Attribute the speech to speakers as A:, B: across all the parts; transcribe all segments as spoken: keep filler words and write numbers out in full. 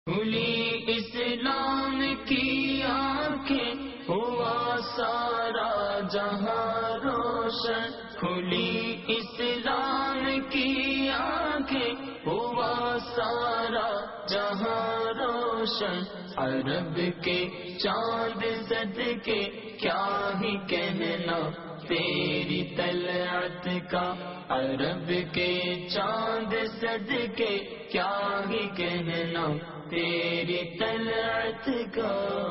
A: کھلی اسلام کی آنکھیں ہوا سارا جہاں روشن، کھلی اسلام کی آنکھیں ہوا سارا جہاں روشن، عرب کے چاند صدقے کیا ہی کہنا تیری طلعت کا، عرب کے چاند صدقے کیا ہی کہنا تیری طلعت کا۔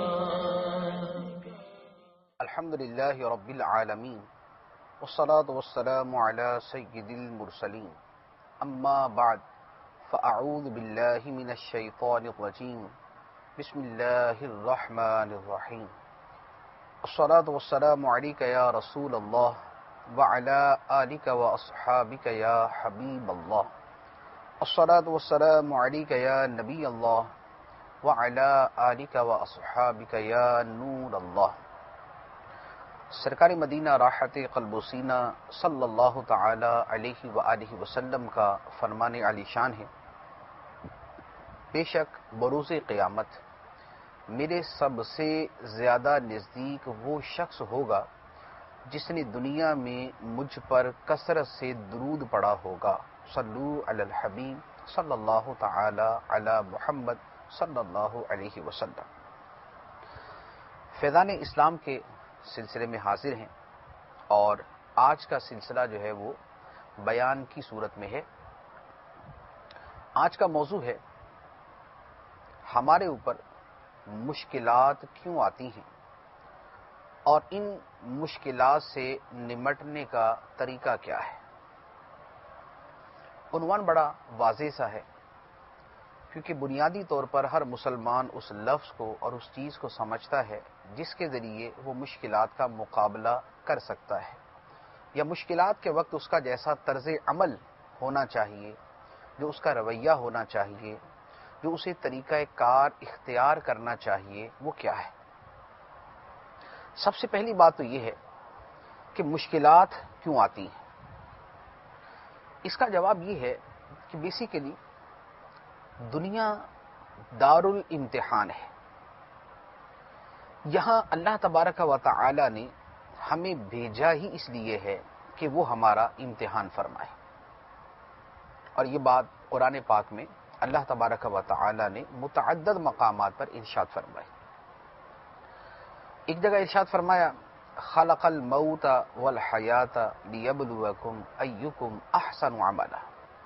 B: الحمدللہ رب العالمین والصلاة والسلام علی سید المرسلین، اما بعد فاعوذ باللہ من الشیطان الرجیم، بسم اللہ الرحمن الرحیم۔ الصلاة والسلام علیک یا رسول اللہ وعلی آلک واصحابک یا حبیب اللہ، الصلاة والسلام علیک یا نبی اللہ وعلی آلک واصحابک یا نور اللہ۔ سرکار مدینہ راحت قلب و سینہ صلی اللہ تعالی علیہ وآلہ وسلم کا فرمان عالی شان ہے، بے شک بروز قیامت میرے سب سے زیادہ نزدیک وہ شخص ہوگا جس نے دنیا میں مجھ پر کثرت سے درود پڑھا ہوگا۔ صلو علی الحبیب صلی اللہ تعالی علی محمد صلی اللہ علیہ وسلم۔ فیضان اسلام کے سلسلے میں حاضر ہیں، اور آج کا سلسلہ جو ہے وہ بیان کی صورت میں ہے۔ آج کا موضوع ہے ہمارے اوپر مشکلات کیوں آتی ہیں اور ان مشکلات سے نمٹنے کا طریقہ کیا ہے۔ عنوان بڑا واضح سا ہے، کیونکہ بنیادی طور پر ہر مسلمان اس لفظ کو اور اس چیز کو سمجھتا ہے جس کے ذریعے وہ مشکلات کا مقابلہ کر سکتا ہے، یا مشکلات کے وقت اس کا جیسا طرز عمل ہونا چاہیے، جو اس کا رویہ ہونا چاہیے، جو اسے طریقہ کار اختیار کرنا چاہیے، وہ کیا ہے۔ سب سے پہلی بات تو یہ ہے کہ مشکلات کیوں آتی ہیں۔ اس کا جواب یہ ہے کہ بیسیکلی دنیا دار الامتحان ہے۔ یہاں اللہ تبارک و تعالی نے ہمیں بھیجا ہی اس لیے ہے کہ وہ ہمارا امتحان فرمائے، اور یہ بات قرآن پاک میں اللہ تبارک و تعالی نے متعدد مقامات پر ارشاد فرمائی۔ ایک جگہ ارشاد فرمایا، خلق الموت والحیات لیبلوکم ایکم احسن عملا،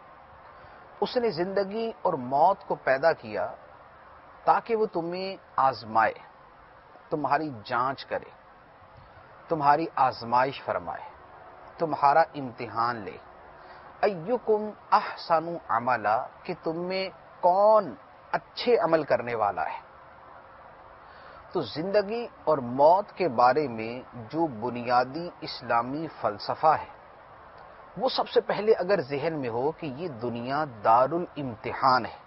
B: اس نے زندگی اور موت کو پیدا کیا تاکہ وہ تمہیں آزمائے، تمہاری جانچ کرے، تمہاری آزمائش فرمائے، تمہارا امتحان لے۔ ایکم احسن عملا، کہ تم میں کون اچھے عمل کرنے والا ہے۔ تو زندگی اور موت کے بارے میں جو بنیادی اسلامی فلسفہ ہے، وہ سب سے پہلے اگر ذہن میں ہو کہ یہ دنیا دار الامتحان ہے۔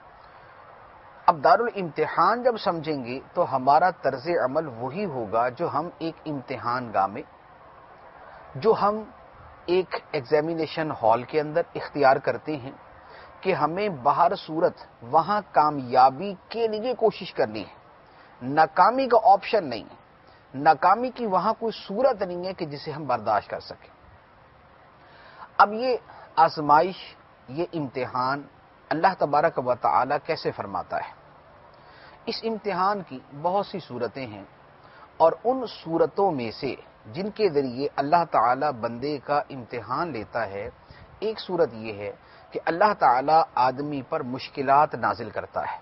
B: اب دار الامتحان جب سمجھیں گے تو ہمارا طرز عمل وہی ہوگا جو ہم ایک امتحان گاہ میں، جو ہم ایک ایگزامینیشن ہال کے اندر اختیار کرتے ہیں کہ ہمیں بہر صورت وہاں کامیابی کے لیے کوشش کرنی ہے، ناکامی کا آپشن نہیں ہے، ناکامی کی وہاں کوئی صورت نہیں ہے کہ جسے ہم برداشت کر سکیں۔ اب یہ آزمائش، یہ امتحان اللہ تبارک و تعالی کیسے فرماتا ہے؟ اس امتحان کی بہت سی صورتیں ہیں، اور ان صورتوں میں سے جن کے ذریعے اللہ تعالی بندے کا امتحان لیتا ہے، ایک صورت یہ ہے کہ اللہ تعالی آدمی پر مشکلات نازل کرتا ہے۔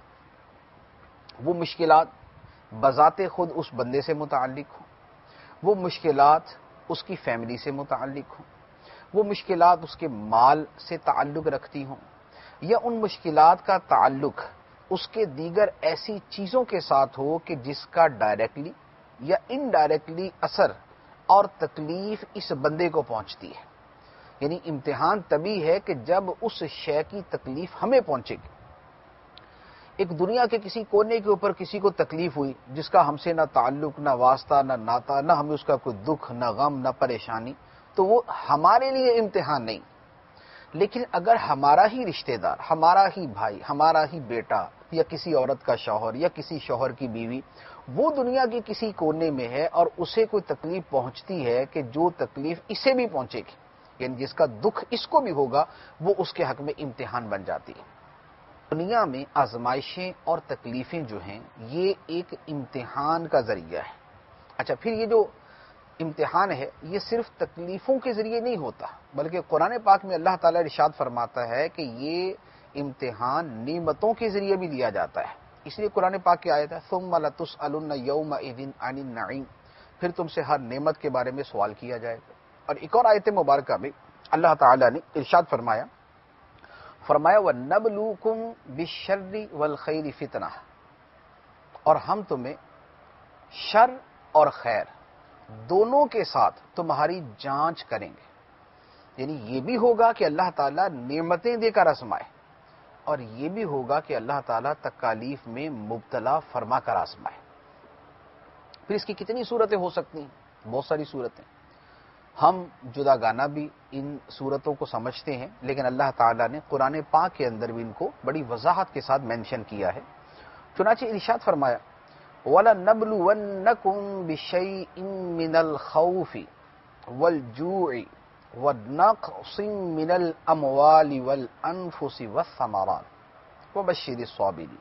B: وہ مشکلات بذات خود اس بندے سے متعلق ہوں، وہ مشکلات اس کی فیملی سے متعلق ہوں، وہ مشکلات اس کے مال سے تعلق رکھتی ہوں، یا ان مشکلات کا تعلق اس کے دیگر ایسی چیزوں کے ساتھ ہو کہ جس کا ڈائریکٹلی یا انڈائریکٹلی اثر اور تکلیف اس بندے کو پہنچتی ہے۔ یعنی امتحان تبھی ہے کہ جب اس شے کی تکلیف ہمیں پہنچے گی۔ ایک دنیا کے کسی کونے کے اوپر کسی کو تکلیف ہوئی جس کا ہم سے نہ تعلق، نہ واسطہ، نہ ناتا، نہ ہمیں اس کا کوئی دکھ، نہ غم، نہ پریشانی، تو وہ ہمارے لیے امتحان نہیں۔ لیکن اگر ہمارا ہی رشتہ دار، ہمارا ہی بھائی، ہمارا ہی بیٹا، یا کسی عورت کا شوہر یا کسی شوہر کی بیوی وہ دنیا کے کسی کونے میں ہے اور اسے کوئی تکلیف پہنچتی ہے کہ جو تکلیف اسے بھی پہنچے گی، یعنی جس کا دکھ اس کو بھی ہوگا، وہ اس کے حق میں امتحان بن جاتی ہے۔ دنیا میں آزمائشیں اور تکلیفیں جو ہیں یہ ایک امتحان کا ذریعہ ہے۔ اچھا، پھر یہ جو امتحان ہے یہ صرف تکلیفوں کے ذریعے نہیں ہوتا، بلکہ قرآن پاک میں اللہ تعالیٰ ارشاد فرماتا ہے کہ یہ امتحان نعمتوں کے ذریعے بھی لیا جاتا ہے۔ اس لیے قرآن پاک کی آیت ہے ثم لتسألن یومئذ عن النعیم، پھر تم سے ہر نعمت کے بارے میں سوال کیا جائے گا۔ اور ایک اور آیت مبارکہ میں اللہ تعالیٰ نے ارشاد فرمایا فرمایا وَنَبْلُوكُمْ بِالشَّرِّ وَالْخَيْرِ فِتْنَةً، اور ہم تمہیں شر اور خیر دونوں کے ساتھ تمہاری جانچ کریں گے، یعنی یہ بھی ہوگا کہ اللہ تعالیٰ نعمتیں دے کر آزمائے، اور یہ بھی ہوگا کہ اللہ تعالیٰ تکالیف میں مبتلا فرما کر آزمائے۔ پھر اس کی کتنی صورتیں ہو سکتی ہیں؟ بہت ساری صورتیں، ہم جدا گانا بھی ان صورتوں کو سمجھتے ہیں، لیکن اللہ تعالیٰ نے قرآن پاک کے اندر بھی ان کو بڑی وضاحت کے ساتھ مینشن کیا ہے۔ چنانچہ ارشاد فرمایا وَلَنَبْلُوَنَّكُمْ بِشَيْءٍ مِّنَ الْخَوْفِ وَالْجُوعِ وَنَقْصٍ مِّنَ الْأَمْوَالِ وَالْأَنفُسِ وَالثَّمَرَاتِ وَبَشِّرِ الصَّابِرِينَ،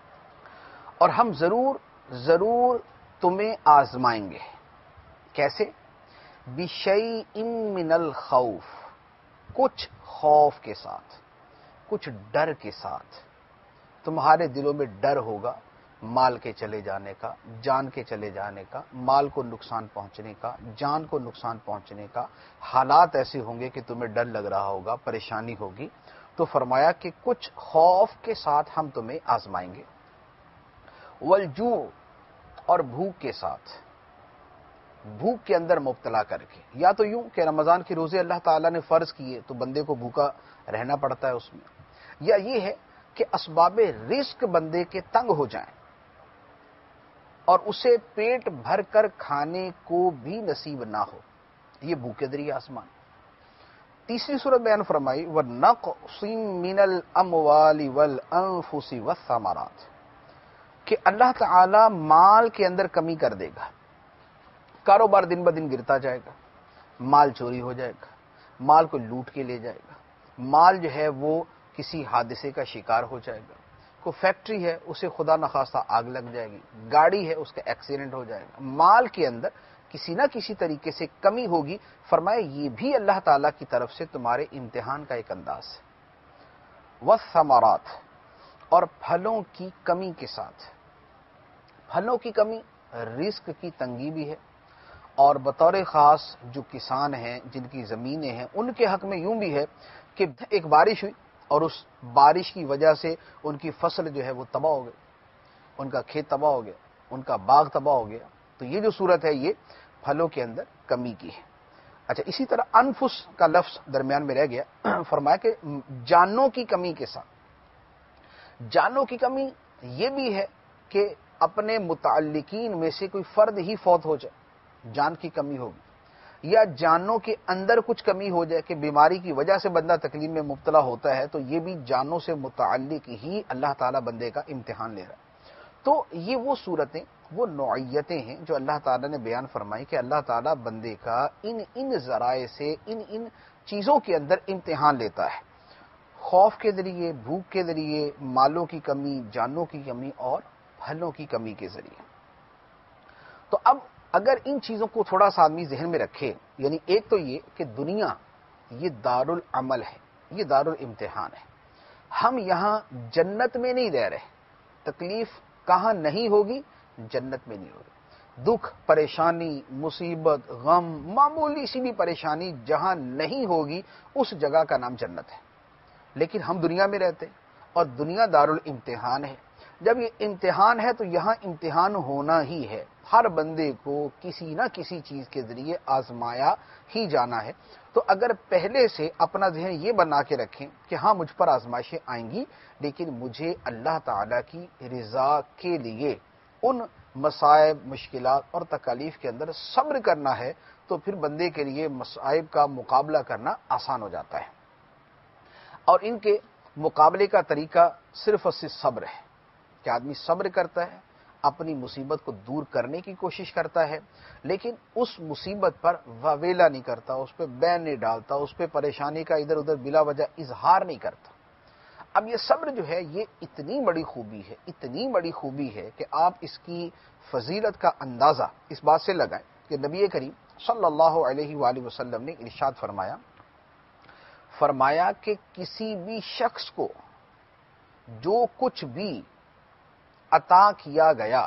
B: اور ہم ضرور ضرور تمہیں آزمائیں گے۔ کیسے؟ بِشَيْءٍ مِّنَ الْخَوْفِ، کچھ خوف کے ساتھ، کچھ ڈر کے ساتھ۔ تمہارے دلوں میں ڈر ہوگا مال کے چلے جانے کا، جان کے چلے جانے کا، مال کو نقصان پہنچنے کا، جان کو نقصان پہنچنے کا، حالات ایسے ہوں گے کہ تمہیں ڈر لگ رہا ہوگا، پریشانی ہوگی۔ تو فرمایا کہ کچھ خوف کے ساتھ ہم تمہیں آزمائیں گے، والجوع، اور بھوک کے ساتھ، بھوک کے اندر مبتلا کر کے، یا تو یوں کہ رمضان کے روزے اللہ تعالیٰ نے فرض کیے تو بندے کو بھوکا رہنا پڑتا ہے اس میں، یا یہ ہے کہ اسباب رزق بندے کے تنگ ہو جائیں اور اسے پیٹ بھر کر کھانے کو بھی نصیب نہ ہو، یہ بھوک کے ذریعے آسمان۔ تیسری صورت بیان فرمائی وَنَقْصٍ مِّنَ الْأَمْوَالِ وَالْأَنفُسِ وَالثَّمَرَاتِ، کہ اللہ تعالی مال کے اندر کمی کر دے گا، کاروبار دن بدن گرتا جائے گا، مال چوری ہو جائے گا، مال کو لوٹ کے لے جائے گا، مال جو ہے وہ کسی حادثے کا شکار ہو جائے گا، کوئی فیکٹری ہے اسے خدا نخواستہ آگ لگ جائے گی، گاڑی ہے اس کا ایکسیڈنٹ ہو جائے گا، مال کے اندر کسی نہ کسی طریقے سے کمی ہوگی۔ فرمایا یہ بھی اللہ تعالیٰ کی طرف سے تمہارے امتحان کا ایک انداز ہے۔ والثمرات، اور پھلوں کی کمی کے ساتھ، پھلوں کی کمی رزق کی تنگی بھی ہے، اور بطور خاص جو کسان ہیں جن کی زمینیں ہیں ان کے حق میں یوں بھی ہے کہ ایک بارش ہوئی اور اس بارش کی وجہ سے ان کی فصل جو ہے وہ تباہ ہو گئی، ان کا کھیت تباہ ہو گیا، ان کا باغ تباہ ہو گیا، تو یہ جو صورت ہے یہ پھلوں کے اندر کمی کی ہے۔ اچھا، اسی طرح انفس کا لفظ درمیان میں رہ گیا، فرمایا کہ جانوں کی کمی کے ساتھ، جانوں کی کمی یہ بھی ہے کہ اپنے متعلقین میں سے کوئی فرد ہی فوت ہو جائے، جان کی کمی ہوگی، یا جانوں کے اندر کچھ کمی ہو جائے کہ بیماری کی وجہ سے بندہ تکلیف میں مبتلا ہوتا ہے، تو یہ بھی جانوں سے متعلق ہی اللہ تعالیٰ بندے کا امتحان لے رہا ہے۔ تو یہ وہ صورتیں، وہ نوعیتیں ہیں جو اللہ تعالیٰ نے بیان فرمائی کہ اللہ تعالیٰ بندے کا ان ان ذرائع سے، ان ان چیزوں کے اندر امتحان لیتا ہے، خوف کے ذریعے، بھوک کے ذریعے، مالوں کی کمی، جانوں کی کمی، اور پھلوں کی کمی کے ذریعے۔ تو اب اگر ان چیزوں کو تھوڑا سا آدمی ذہن میں رکھے، یعنی ایک تو یہ کہ دنیا یہ دارالعمل ہے، یہ دارالامتحان ہے، ہم یہاں جنت میں نہیں رہ رہے، تکلیف کہاں نہیں ہوگی؟ جنت میں نہیں ہوگی، دکھ، پریشانی، مصیبت، غم، معمولی سی بھی پریشانی جہاں نہیں ہوگی اس جگہ کا نام جنت ہے۔ لیکن ہم دنیا میں رہتے ہیں اور دنیا دارالامتحان ہے، جب یہ امتحان ہے تو یہاں امتحان ہونا ہی ہے، ہر بندے کو کسی نہ کسی چیز کے ذریعے آزمایا ہی جانا ہے۔ تو اگر پہلے سے اپنا ذہن یہ بنا کے رکھیں کہ ہاں مجھ پر آزمائشیں آئیں گی، لیکن مجھے اللہ تعالیٰ کی رضا کے لیے ان مصائب، مشکلات اور تکالیف کے اندر صبر کرنا ہے، تو پھر بندے کے لیے مصائب کا مقابلہ کرنا آسان ہو جاتا ہے۔ اور ان کے مقابلے کا طریقہ صرف اور صرف صبر ہے کہ آدمی صبر کرتا ہے، اپنی مصیبت کو دور کرنے کی کوشش کرتا ہے، لیکن اس مصیبت پر واویلا نہیں کرتا، اس پہ بین نہیں ڈالتا، اس پہ پریشانی کا ادھر ادھر بلا وجہ اظہار نہیں کرتا۔ اب یہ صبر جو ہے یہ اتنی بڑی خوبی ہے، اتنی بڑی خوبی ہے کہ آپ اس کی فضیلت کا اندازہ اس بات سے لگائیں کہ نبی کریم صلی اللہ علیہ وآلہ وسلم نے ارشاد فرمایا فرمایا کہ کسی بھی شخص کو جو کچھ بھی عطا کیا گیا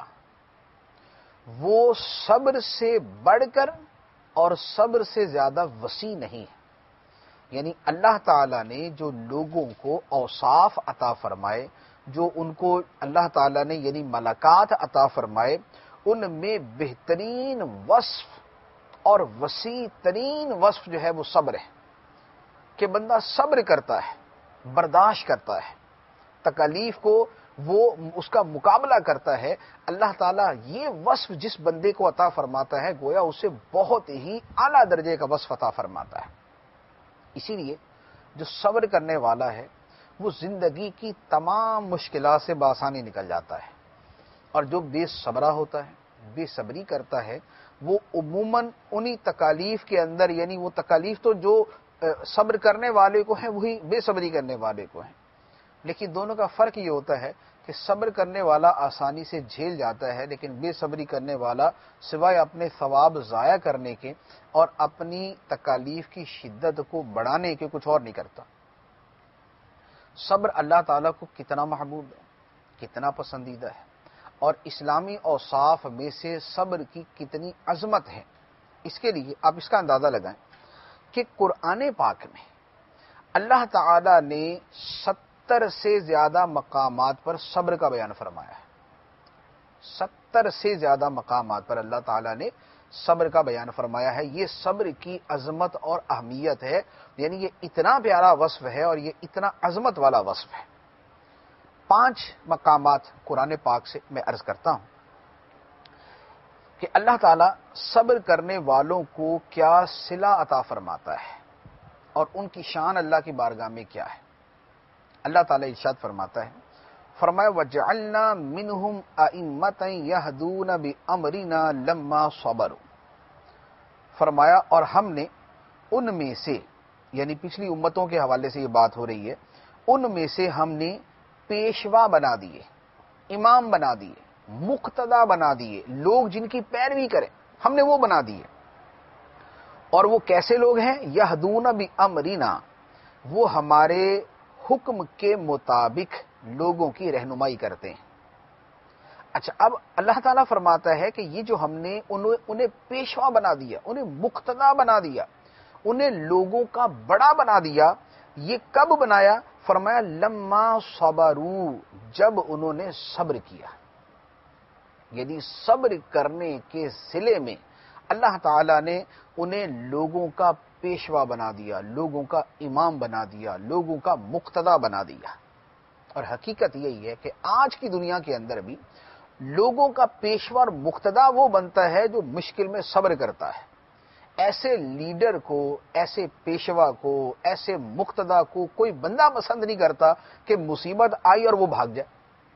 B: وہ صبر سے بڑھ کر اور صبر سے زیادہ وسیع نہیں ہے۔ یعنی اللہ تعالیٰ نے جو لوگوں کو اوصاف عطا فرمائے، جو ان کو اللہ تعالیٰ نے یعنی ملکات عطا فرمائے، ان میں بہترین وصف اور وسیع ترین وصف جو ہے وہ صبر ہے، کہ بندہ صبر کرتا ہے، برداشت کرتا ہے، تکالیف کو وہ اس کا مقابلہ کرتا ہے۔ اللہ تعالیٰ یہ وصف جس بندے کو عطا فرماتا ہے گویا اسے بہت ہی اعلیٰ درجے کا وصف عطا فرماتا ہے۔ اسی لیے جو صبر کرنے والا ہے وہ زندگی کی تمام مشکلات سے بآسانی نکل جاتا ہے، اور جو بے صبرہ ہوتا ہے، بے صبری کرتا ہے، وہ عموماً انہی تکالیف کے اندر، یعنی وہ تکالیف تو جو صبر کرنے والے کو ہیں وہی بے صبری کرنے والے کو ہیں، لیکن دونوں کا فرق یہ ہوتا ہے کہ صبر کرنے والا آسانی سے جھیل جاتا ہے، لیکن بے صبری کرنے والا سوائے اپنے ثواب ضائع کرنے کے اور اپنی تکالیف کی شدت کو بڑھانے کے کچھ اور نہیں کرتا۔ صبر اللہ تعالیٰ کو کتنا محبوب ہے، کتنا پسندیدہ ہے، اور اسلامی اوصاف میں سے صبر کی کتنی عظمت ہے، اس کے لیے آپ اس کا اندازہ لگائیں کہ قرآن پاک میں اللہ تعالیٰ نے ستر سے زیادہ مقامات پر صبر کا بیان فرمایا ہے۔ ستر سے زیادہ مقامات پر اللہ تعالیٰ نے صبر کا بیان فرمایا ہے۔ یہ صبر کی عظمت اور اہمیت ہے، یعنی یہ اتنا پیارا وصف ہے اور یہ اتنا عظمت والا وصف ہے۔ پانچ مقامات قرآن پاک سے میں عرض کرتا ہوں کہ اللہ تعالیٰ صبر کرنے والوں کو کیا صلہ عطا فرماتا ہے اور ان کی شان اللہ کی بارگاہ میں کیا ہے۔ اللہ تعالیٰ ارشاد فرماتا ہے، فرمایا وَجَعَلْنَا مِنْهُمْ أَئِمَّةً يَهْدُونَ بِأَمْرِنَا لَمَّا صَبَرُوا، فرمایا اور ہم نے ان میں سے، یعنی پچھلی امتوں کے حوالے سے یہ بات ہو رہی ہے، ان میں سے ہم نے پیشوا بنا دیے، امام بنا دیے، مقتدا بنا دیے، لوگ جن کی پیروی کریں ہم نے وہ بنا دیے۔ اور وہ کیسے لوگ ہیں؟ یہدون بامرنا، وہ ہمارے حکم کے مطابق لوگوں کی رہنمائی کرتے ہیں۔ اچھا، اب اللہ تعالیٰ فرماتا ہے کہ یہ جو ہم نے انہیں پیشوا بنا دیا، انہیں مقتدا بنا دیا، انہیں لوگوں کا بڑا بنا دیا، یہ کب بنایا؟ فرمایا لما صبروا، جب انہوں نے صبر کیا۔ یعنی صبر کرنے کے صلے میں اللہ تعالیٰ نے انہیں لوگوں کا پیشوا بنا دیا، لوگوں کا امام بنا دیا، لوگوں کا مقتدا بنا دیا۔ اور حقیقت یہی ہے کہ آج کی دنیا کے اندر بھی لوگوں کا پیشوا اور مقتدا وہ بنتا ہے جو مشکل میں صبر کرتا ہے۔ ایسے لیڈر کو، ایسے پیشوا کو، ایسے مقتدا کو کوئی بندہ پسند نہیں کرتا کہ مصیبت آئی اور وہ بھاگ جائے۔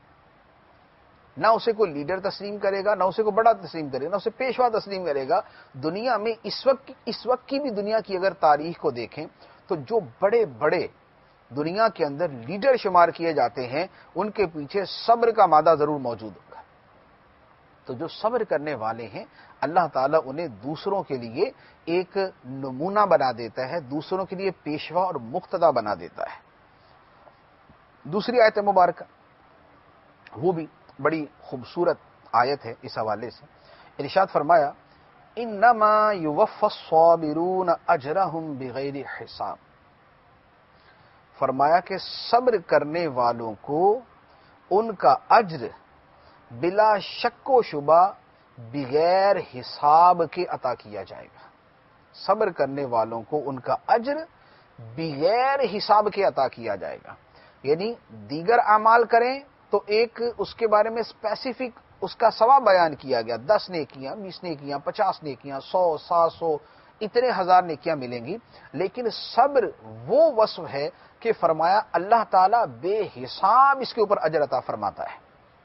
B: نہ اسے کوئی لیڈر تسلیم کرے گا، نہ اسے کوئی بڑا تسلیم کرے گا، نہ اسے پیشوا تسلیم کرے گا۔ دنیا میں اس وقت اس وقت کی بھی دنیا کی اگر تاریخ کو دیکھیں تو جو بڑے بڑے دنیا کے اندر لیڈر شمار کیے جاتے ہیں ان کے پیچھے صبر کا مادہ ضرور موجود ہوگا۔ تو جو صبر کرنے والے ہیں اللہ تعالیٰ انہیں دوسروں کے لیے ایک نمونہ بنا دیتا ہے، دوسروں کے لیے پیشوا اور مقتدا بنا دیتا ہے۔ دوسری آیت مبارکہ وہ بھی بڑی خوبصورت آیت ہے، اس حوالے سے ارشاد فرمایا انما یوفی الصابرون اجرهم بغیر حساب، فرمایا کہ صبر کرنے والوں کو ان کا اجر بلا شک و شبہ بغیر حساب کے عطا کیا جائے گا۔ صبر کرنے والوں کو ان کا اجر بغیر حساب کے عطا کیا جائے گا۔ یعنی دیگر اعمال کریں تو ایک اس کے بارے میں اسپیسیفک اس کا ثواب بیان کیا گیا، دس نیکیاں، بیس نیکیاں، پچاس نیکیاں، سو، سات سو، اتنے ہزار نیکیاں ملیں گی، لیکن صبر وہ وصف ہے کہ فرمایا اللہ تعالیٰ بے حساب اس کے اوپر اجر عطا فرماتا ہے.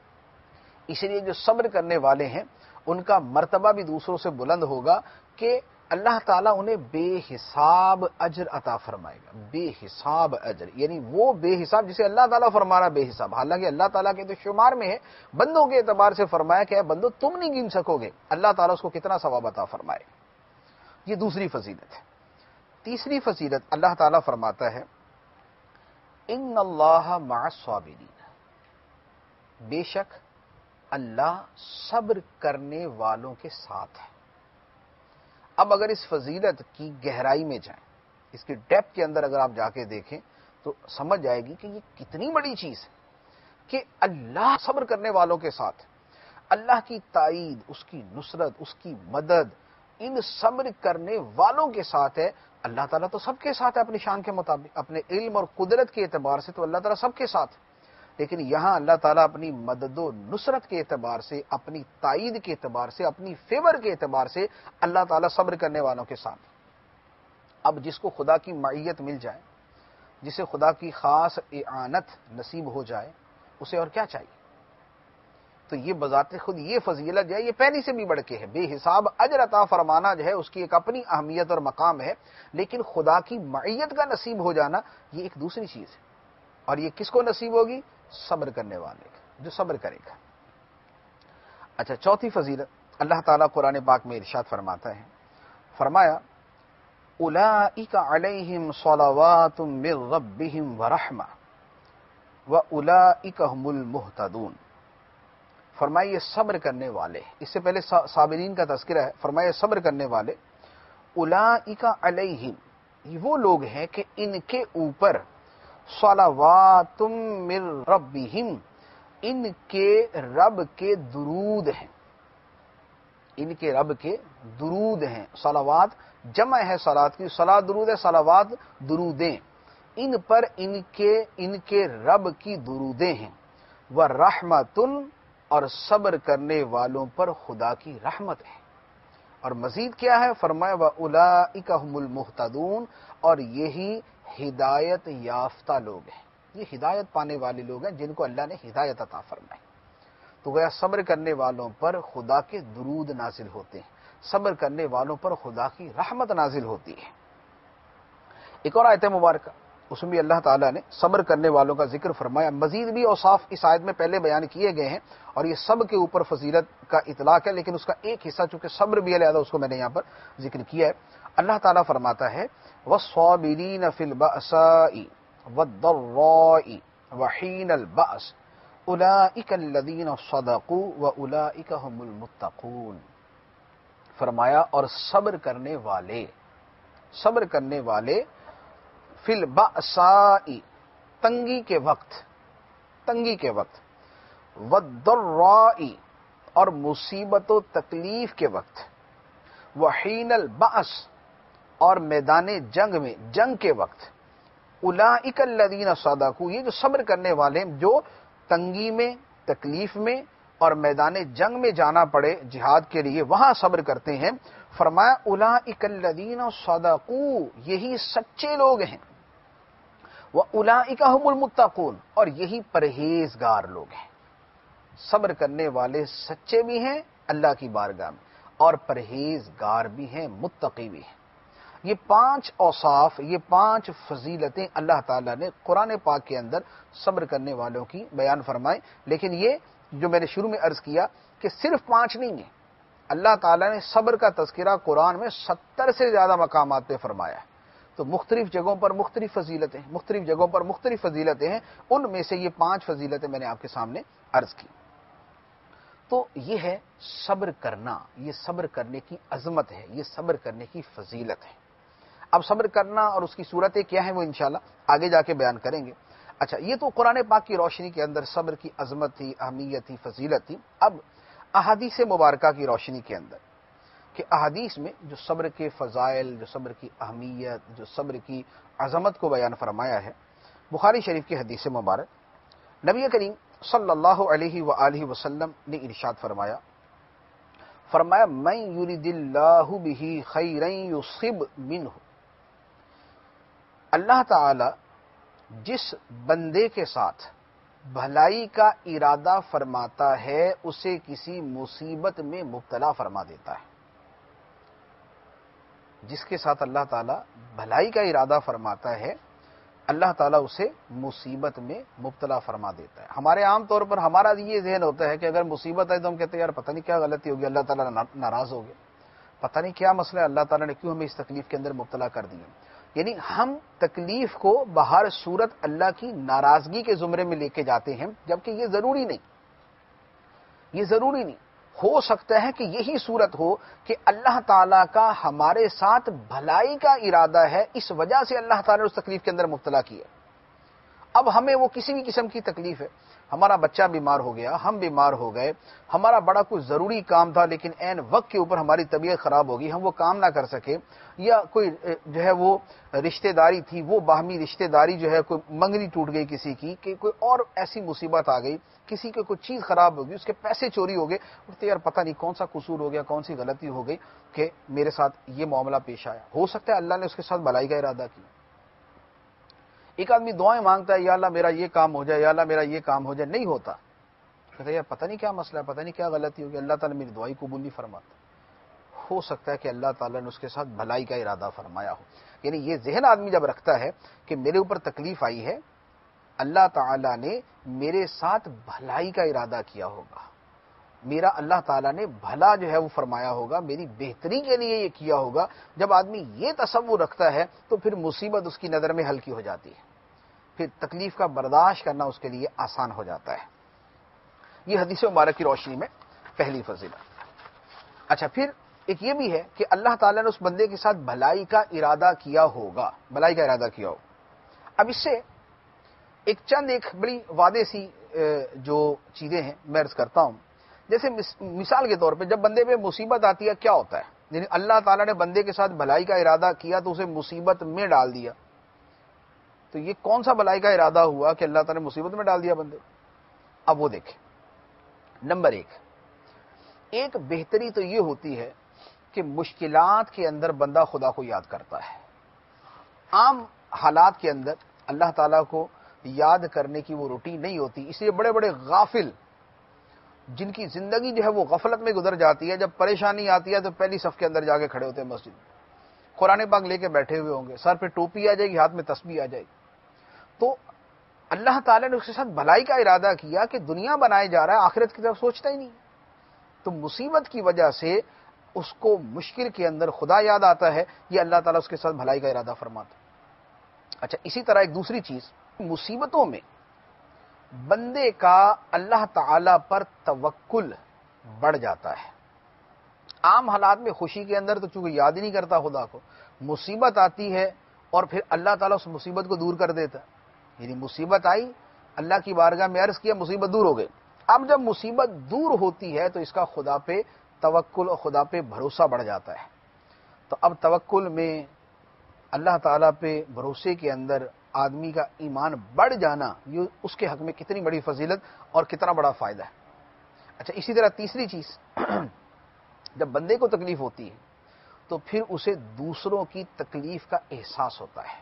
B: اس لیے جو صبر کرنے والے ہیں ان کا مرتبہ بھی دوسروں سے بلند ہوگا کہ اللہ تعالیٰ انہیں بے حساب اجر عطا فرمائے گا. بے حساب اجر یعنی وہ بے حساب جسے اللہ تعالیٰ فرما رہا بے حساب، حالانکہ اللہ تعالیٰ کے تو شمار میں ہے، بندوں کے اعتبار سے فرمایا کہ اے بندو تم نہیں گن سکو گے اللہ تعالیٰ اس کو کتنا ثواب عطا فرمائے. یہ دوسری فضیلت ہے. تیسری فضیلت اللہ تعالیٰ فرماتا ہے ان اللہ مع الصابرین، بے شک اللہ صبر کرنے والوں کے ساتھ ہے. اب اگر اس فضیلت کی گہرائی میں جائیں، اس کی ڈیپتھ کے اندر اگر آپ جا کے دیکھیں تو سمجھ جائے گی کہ یہ کتنی بڑی چیز ہے کہ اللہ صبر کرنے والوں کے ساتھ، اللہ کی تائید، اس کی نصرت، اس کی مدد ان صبر کرنے والوں کے ساتھ ہے. اللہ تعالیٰ تو سب کے ساتھ ہے اپنی شان کے مطابق، اپنے علم اور قدرت کے اعتبار سے تو اللہ تعالیٰ سب کے ساتھ ہے، لیکن یہاں اللہ تعالیٰ اپنی مدد و نصرت کے اعتبار سے، اپنی تائید کے اعتبار سے، اپنی فیور کے اعتبار سے اللہ تعالیٰ صبر کرنے والوں کے ساتھ. اب جس کو خدا کی معیت مل جائے، جسے خدا کی خاص اعانت نصیب ہو جائے، اسے اور کیا چاہیے؟ تو یہ بذات خود یہ فضیلت جو ہے یہ پہلی سے بھی بڑھ کے ہے. بے حساب اجر عطا فرمانا جو ہے اس کی ایک اپنی اہمیت اور مقام ہے، لیکن خدا کی معیت کا نصیب ہو جانا یہ ایک دوسری چیز ہے. اور یہ کس کو نصیب ہوگی؟ صبر کرنے والے کا، جو صبر کرے گا. اچھا، چوتھی فضیلت اللہ تعالیٰ قرآن پاک میں ارشاد فرماتا ہے، فرمایا اولئک علیہم صلوات من ربہم ورحمہ واولئک هم المہتدون. فرمایا یہ صبر کرنے والے، اس سے پہلے صابرین کا تذکرہ ہے، فرمایا صبر کرنے والے اولئک علیہم، یہ وہ لوگ ہیں کہ ان کے اوپر صلوات من ربہم، ان کے رب کے درود ہیں، ان کے رب کے درود ہیں. صلوات جمع ہے صلات کی، صلات درود ہے، صلوات درودیں، ان پر ان کے ان کے رب کی درودیں ہیں. ورحمۃ، اور صبر کرنے والوں پر خدا کی رحمت ہے. اور مزید کیا ہے؟ فرمایا وَأُولَئِكَ هُمُ الْمُهْتَدُونَ، اور یہی ہدایت یافتہ لوگ ہیں، یہ ہدایت پانے والے لوگ ہیں جن کو اللہ نے ہدایت عطا فرمائی. تو گویا صبر کرنے والوں پر خدا کے درود نازل ہوتے ہیں، صبر کرنے والوں پر خدا کی رحمت نازل ہوتی ہے. ایک اور آیت مبارکہ، اس میں بھی اللہ تعالیٰ نے صبر کرنے والوں کا ذکر فرمایا. مزید بھی اوصاف اس آیت میں پہلے بیان کیے گئے ہیں اور یہ سب کے اوپر فضیلت کا اطلاق ہے، لیکن اس کا ایک حصہ چونکہ صبر بھی علیحدہ اس کو میں نے یہاں پر ذکر کیا ہے. اللہ تعالیٰ فرماتا ہے وَالصَّابِرِينَ فِي الْبَأْسَاءِ وَالضَّرَّاءِ وَحِينَ الْبَأْسِ أُولَئِكَ الَّذِينَ صَدَقُوا وَأُولَئِكَ هُمُ الْمُتَّقُونَ. فرمایا اور صبر کرنے والے، صبر کرنے والے فی البأساء، تنگی کے وقت، تنگی کے وقت، والضراء، اور مصیبت و تکلیف کے وقت، وحین البأس، اور میدان جنگ میں، جنگ کے وقت. اولئک الذین صدقوا، یہ جو صبر کرنے والے ہیں، جو تنگی میں، تکلیف میں اور میدان جنگ میں جانا پڑے جہاد کے لیے وہاں صبر کرتے ہیں. فرمایا اولئک الذین صدقوا، یہی سچے لوگ ہیں. وَأُولَئِكَ هُمُ الْمُتَّقُونَ، اور یہی پرہیزگار لوگ ہیں. صبر کرنے والے سچے بھی ہیں اللہ کی بارگاہ میں، اور پرہیزگار بھی ہیں، متقی بھی ہیں. یہ پانچ اوصاف، یہ پانچ فضیلتیں اللہ تعالیٰ نے قرآن پاک کے اندر صبر کرنے والوں کی بیان فرمائی. لیکن یہ جو میں نے شروع میں عرض کیا کہ صرف پانچ نہیں ہیں، اللہ تعالیٰ نے صبر کا تذکرہ قرآن میں ستر سے زیادہ مقامات پہ فرمایا ہے. تو مختلف جگہوں پر مختلف فضیلتیں، مختلف جگہوں پر مختلف فضیلتیں ہیں. ان میں سے یہ پانچ فضیلتیں میں نے آپ کے سامنے عرض کی. تو یہ ہے صبر کرنا، یہ صبر کرنے کی عظمت ہے، یہ صبر کرنے کی فضیلت ہے. اب صبر کرنا اور اس کی صورتیں کیا ہیں وہ انشاءاللہ آگے جا کے بیان کریں گے. اچھا، یہ تو قرآن پاک کی روشنی کے اندر صبر کی عظمت تھی، اہمیت تھی، فضیلت تھی. اب احادیث مبارکہ کی روشنی کے اندر کہ احادیث میں جو صبر کے فضائل، جو صبر کی اہمیت، جو صبر کی عظمت کو بیان فرمایا ہے، بخاری شریف کی حدیث مبارک نبی کریم صلی اللہ علیہ وآلہ وسلم نے ارشاد فرمایا فرمایا من یرید اللہ بہ خیرا یصب منہ، اللہ تعالی جس بندے کے ساتھ بھلائی کا ارادہ فرماتا ہے اسے کسی مصیبت میں مبتلا فرما دیتا ہے. جس کے ساتھ اللہ تعالیٰ بھلائی کا ارادہ فرماتا ہے اللہ تعالیٰ اسے مصیبت میں مبتلا فرما دیتا ہے. ہمارے عام طور پر ہمارا یہ ذہن ہوتا ہے کہ اگر مصیبت آئے تو ہم کہتے ہیں یار پتہ نہیں کیا غلطی ہوگی, اللہ تعالیٰ ناراض ہو گیا, پتہ نہیں کیا مسئلہ ہے, اللہ تعالیٰ نے کیوں ہمیں اس تکلیف کے اندر مبتلا کر دیا. یعنی ہم تکلیف کو بہر صورت اللہ کی ناراضگی کے زمرے میں لے کے جاتے ہیں, جبکہ یہ ضروری نہیں, یہ ضروری نہیں. ہو سکتا ہے کہ یہی صورت ہو کہ اللہ تعالیٰ کا ہمارے ساتھ بھلائی کا ارادہ ہے, اس وجہ سے اللہ تعالیٰ نے اس تکلیف کے اندر مبتلا کیا. اب ہمیں وہ کسی بھی قسم کی تکلیف ہے, ہمارا بچہ بیمار ہو گیا, ہم بیمار ہو گئے, ہمارا بڑا کوئی ضروری کام تھا لیکن عین وقت کے اوپر ہماری طبیعت خراب ہوگی, ہم وہ کام نہ کر سکے, یا کوئی جو ہے وہ رشتہ داری تھی, وہ باہمی رشتہ داری جو ہے کوئی منگنی ٹوٹ گئی کسی کی, کہ کوئی اور ایسی مصیبت آ گئی, کسی کی کوئی چیز خراب ہو گئی, اس کے پیسے چوری ہو گئے, تو یار پتہ نہیں کون سا قصور ہو گیا, کون سی غلطی ہو گئی کہ میرے ساتھ یہ معاملہ پیش آیا. ہو سکتا ہے اللہ نے اس کے ساتھ بھلائی کا ارادہ کیا. ایک آدمی دعائیں مانگتا ہے یا اللہ میرا یہ کام ہو جائے, یا اللہ میرا یہ کام ہو جائے, نہیں ہوتا, کہتا ہے یار پتہ نہیں کیا مسئلہ ہے, پتہ نہیں کیا غلطی ہوگی, اللہ تعالیٰ میری دعائی قبول نہیں فرماتا. ہو سکتا ہے کہ اللہ تعالیٰ نے اس کے ساتھ بھلائی کا ارادہ فرمایا ہو. یعنی یہ ذہن آدمی جب رکھتا ہے کہ میرے اوپر تکلیف آئی ہے, اللہ تعالیٰ نے میرے ساتھ بھلائی کا ارادہ کیا ہوگا, میرا اللہ تعالیٰ نے بھلا جو ہے وہ فرمایا ہوگا, میری بہتری کے لیے یہ کیا ہوگا. جب آدمی یہ تصور رکھتا ہے تو پھر مصیبت اس کی نظر میں ہلکی ہو جاتی ہے, پھر تکلیف کا برداشت کرنا اس کے لیے آسان ہو جاتا ہے. یہ حدیث مبارک کی روشنی میں پہلی فضیلت. اچھا, پھر ایک یہ بھی ہے کہ اللہ تعالیٰ نے اس بندے کے ساتھ بھلائی کا ارادہ کیا ہوگا, بھلائی کا ارادہ کیا ہوگا. اب اس سے ایک چند ایک بڑی واضح سی جو چیزیں ہیں میں عرض کرتا ہوں. جیسے مثال کے طور پہ جب بندے پہ مصیبت آتی ہے کیا ہوتا ہے, یعنی اللہ تعالیٰ نے بندے کے ساتھ بھلائی کا ارادہ کیا تو اسے مصیبت میں ڈال دیا, تو یہ کون سا بھلائی کا ارادہ ہوا کہ اللہ تعالیٰ نے مصیبت میں ڈال دیا بندے. اب وہ دیکھیں, نمبر ایک ایک بہتری تو یہ ہوتی ہے کہ مشکلات کے اندر بندہ خدا کو یاد کرتا ہے. عام حالات کے اندر اللہ تعالیٰ کو یاد کرنے کی وہ روٹین نہیں ہوتی, اس لیے بڑے بڑے غافل جن کی زندگی جو ہے وہ غفلت میں گزر جاتی ہے, جب پریشانی آتی ہے تو پہلی صف کے اندر جا کے کھڑے ہوتے ہیں مسجد میں, قرآن پاک لے کے بیٹھے ہوئے ہوں گے, سر پہ ٹوپی آ جائے گی, ہاتھ میں تسبیح آ جائے گی. تو اللہ تعالیٰ نے اس کے ساتھ بھلائی کا ارادہ کیا کہ دنیا بنائے جا رہا ہے, آخرت کی طرف سوچتا ہی نہیں. تو مصیبت کی وجہ سے اس کو مشکل کے اندر خدا یاد آتا ہے, یہ اللہ تعالیٰ اس کے ساتھ بھلائی کا ارادہ فرماتا. اچھا, اسی طرح ایک دوسری چیز, مصیبتوں میں بندے کا اللہ تعالیٰ پر توکل بڑھ جاتا ہے. عام حالات میں خوشی کے اندر تو چونکہ یاد ہی نہیں کرتا خدا کو, مصیبت آتی ہے اور پھر اللہ تعالیٰ اس مصیبت کو دور کر دیتا ہے. یعنی مصیبت آئی, اللہ کی بارگاہ میں عرض کیا, مصیبت دور ہو گئی. اب جب مصیبت دور ہوتی ہے تو اس کا خدا پہ توکل اور خدا پہ بھروسہ بڑھ جاتا ہے. تو اب توکل میں اللہ تعالیٰ پہ بھروسے کے اندر آدمی کا ایمان بڑھ جانا, یہ اس کے حق میں کتنی بڑی فضیلت اور کتنا بڑا فائدہ ہے. اچھا, اسی طرح تیسری چیز, جب بندے کو تکلیف ہوتی ہے تو پھر اسے دوسروں کی تکلیف کا احساس ہوتا ہے.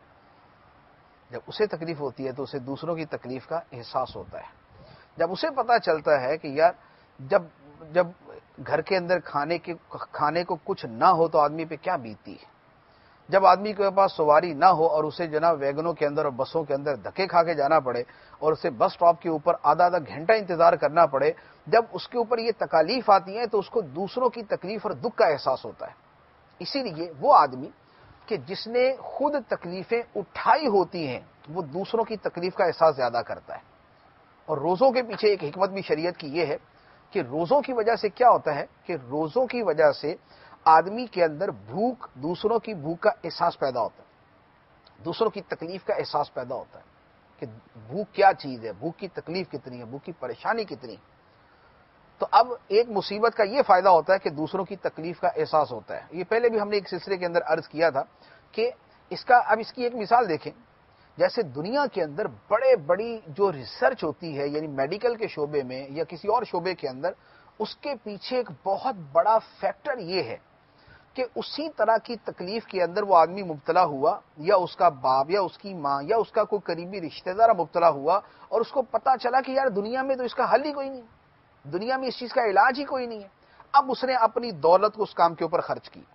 B: جب اسے تکلیف ہوتی ہے تو اسے دوسروں کی تکلیف کا احساس ہوتا ہے. جب اسے پتہ چلتا ہے کہ یار جب جب گھر کے اندر کھانے کے کھانے کو کچھ نہ ہو تو آدمی پہ کیا بیتتی ہے, جب آدمی کے پاس سواری نہ ہو اور اسے جناب ویگنوں کے اندر اور بسوں کے اندر دھکے کھا کے جانا پڑے اور اسے بس اسٹاپ کے اوپر آدھا آدھا گھنٹہ انتظار کرنا پڑے, جب اس کے اوپر یہ تکالیف آتی ہیں تو اس کو دوسروں کی تکلیف اور دکھ کا احساس ہوتا ہے. اسی لیے وہ آدمی کہ جس نے خود تکلیفیں اٹھائی ہوتی ہیں وہ دوسروں کی تکلیف کا احساس زیادہ کرتا ہے. اور روزوں کے پیچھے ایک حکمت بھی شریعت کی یہ ہے کہ روزوں کی وجہ سے کیا ہوتا ہے کہ روزوں کی وجہ سے آدمی کے اندر بھوک, دوسروں کی بھوک کا احساس پیدا ہوتا ہے, دوسروں کی تکلیف کا احساس پیدا ہوتا ہے کہ بھوک کیا چیز ہے, بھوک کی تکلیف کتنی ہے, بھوک کی پریشانی کتنی. تو اب ایک مصیبت کا یہ فائدہ ہوتا ہے کہ دوسروں کی تکلیف کا احساس ہوتا ہے. یہ پہلے بھی ہم نے ایک سلسلے کے اندر عرض کیا تھا کہ اس کا اب اس کی ایک مثال دیکھیں. جیسے دنیا کے اندر بڑے بڑی جو ریسرچ ہوتی ہے, یعنی میڈیکل کے شعبے میں یا کسی اور شعبے کے اندر, اس کے پیچھے ایک بہت بڑا فیکٹر یہ ہے کہ اسی طرح کی تکلیف کے اندر وہ آدمی مبتلا ہوا، یا اس کا باپ یا اس کی ماں یا اس کا کوئی قریبی رشتہ دار مبتلا ہوا، اور اس کو پتا چلا کہ یار دنیا میں تو اس کا حل ہی کوئی نہیں، دنیا میں اس چیز کا علاج ہی کوئی نہیں ہے، اب اس نے اپنی دولت کو اس کام کے اوپر خرچ کی،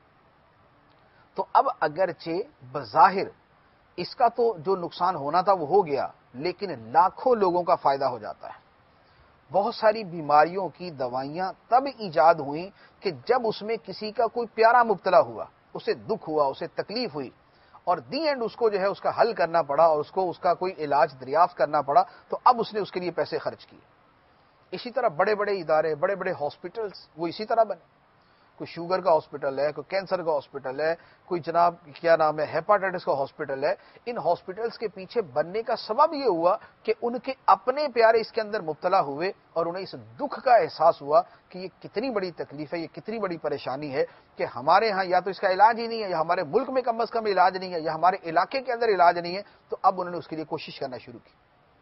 B: تو اب اگرچہ بظاہر اس کا تو جو نقصان ہونا تھا وہ ہو گیا، لیکن لاکھوں لوگوں کا فائدہ ہو جاتا ہے۔ بہت ساری بیماریوں کی دوائیاں تب ایجاد ہوئیں کہ جب اس میں کسی کا کوئی پیارا مبتلا ہوا، اسے دکھ ہوا، اسے تکلیف ہوئی، اور دی اینڈ اس کو جو ہے اس کا حل کرنا پڑا اور اس کو اس کا کوئی علاج دریافت کرنا پڑا، تو اب اس نے اس کے لیے پیسے خرچ کیے۔ اسی طرح بڑے بڑے ادارے، بڑے بڑے ہاسپٹلز وہ اسی طرح بنے، کوئی شوگر کا ہاسپٹل ہے، کوئی کینسر کا ہاسپٹل ہے، کوئی جناب کیا نام ہے ہیپاٹائٹس کا ہاسپٹل ہے۔ ان ہاسپٹلز کے پیچھے بننے کا سبب یہ ہوا کہ ان کے اپنے پیارے اس کے اندر مبتلا ہوئے اور انہیں اس دکھ کا احساس ہوا کہ یہ کتنی بڑی تکلیف ہے، یہ کتنی بڑی پریشانی ہے کہ ہمارے ہاں یا تو اس کا علاج ہی نہیں ہے، یا ہمارے ملک میں کم از کم علاج نہیں ہے، یا ہمارے علاقے کے اندر علاج نہیں ہے، تو اب انہوں نے اس کے لیے کوشش کرنا شروع کی۔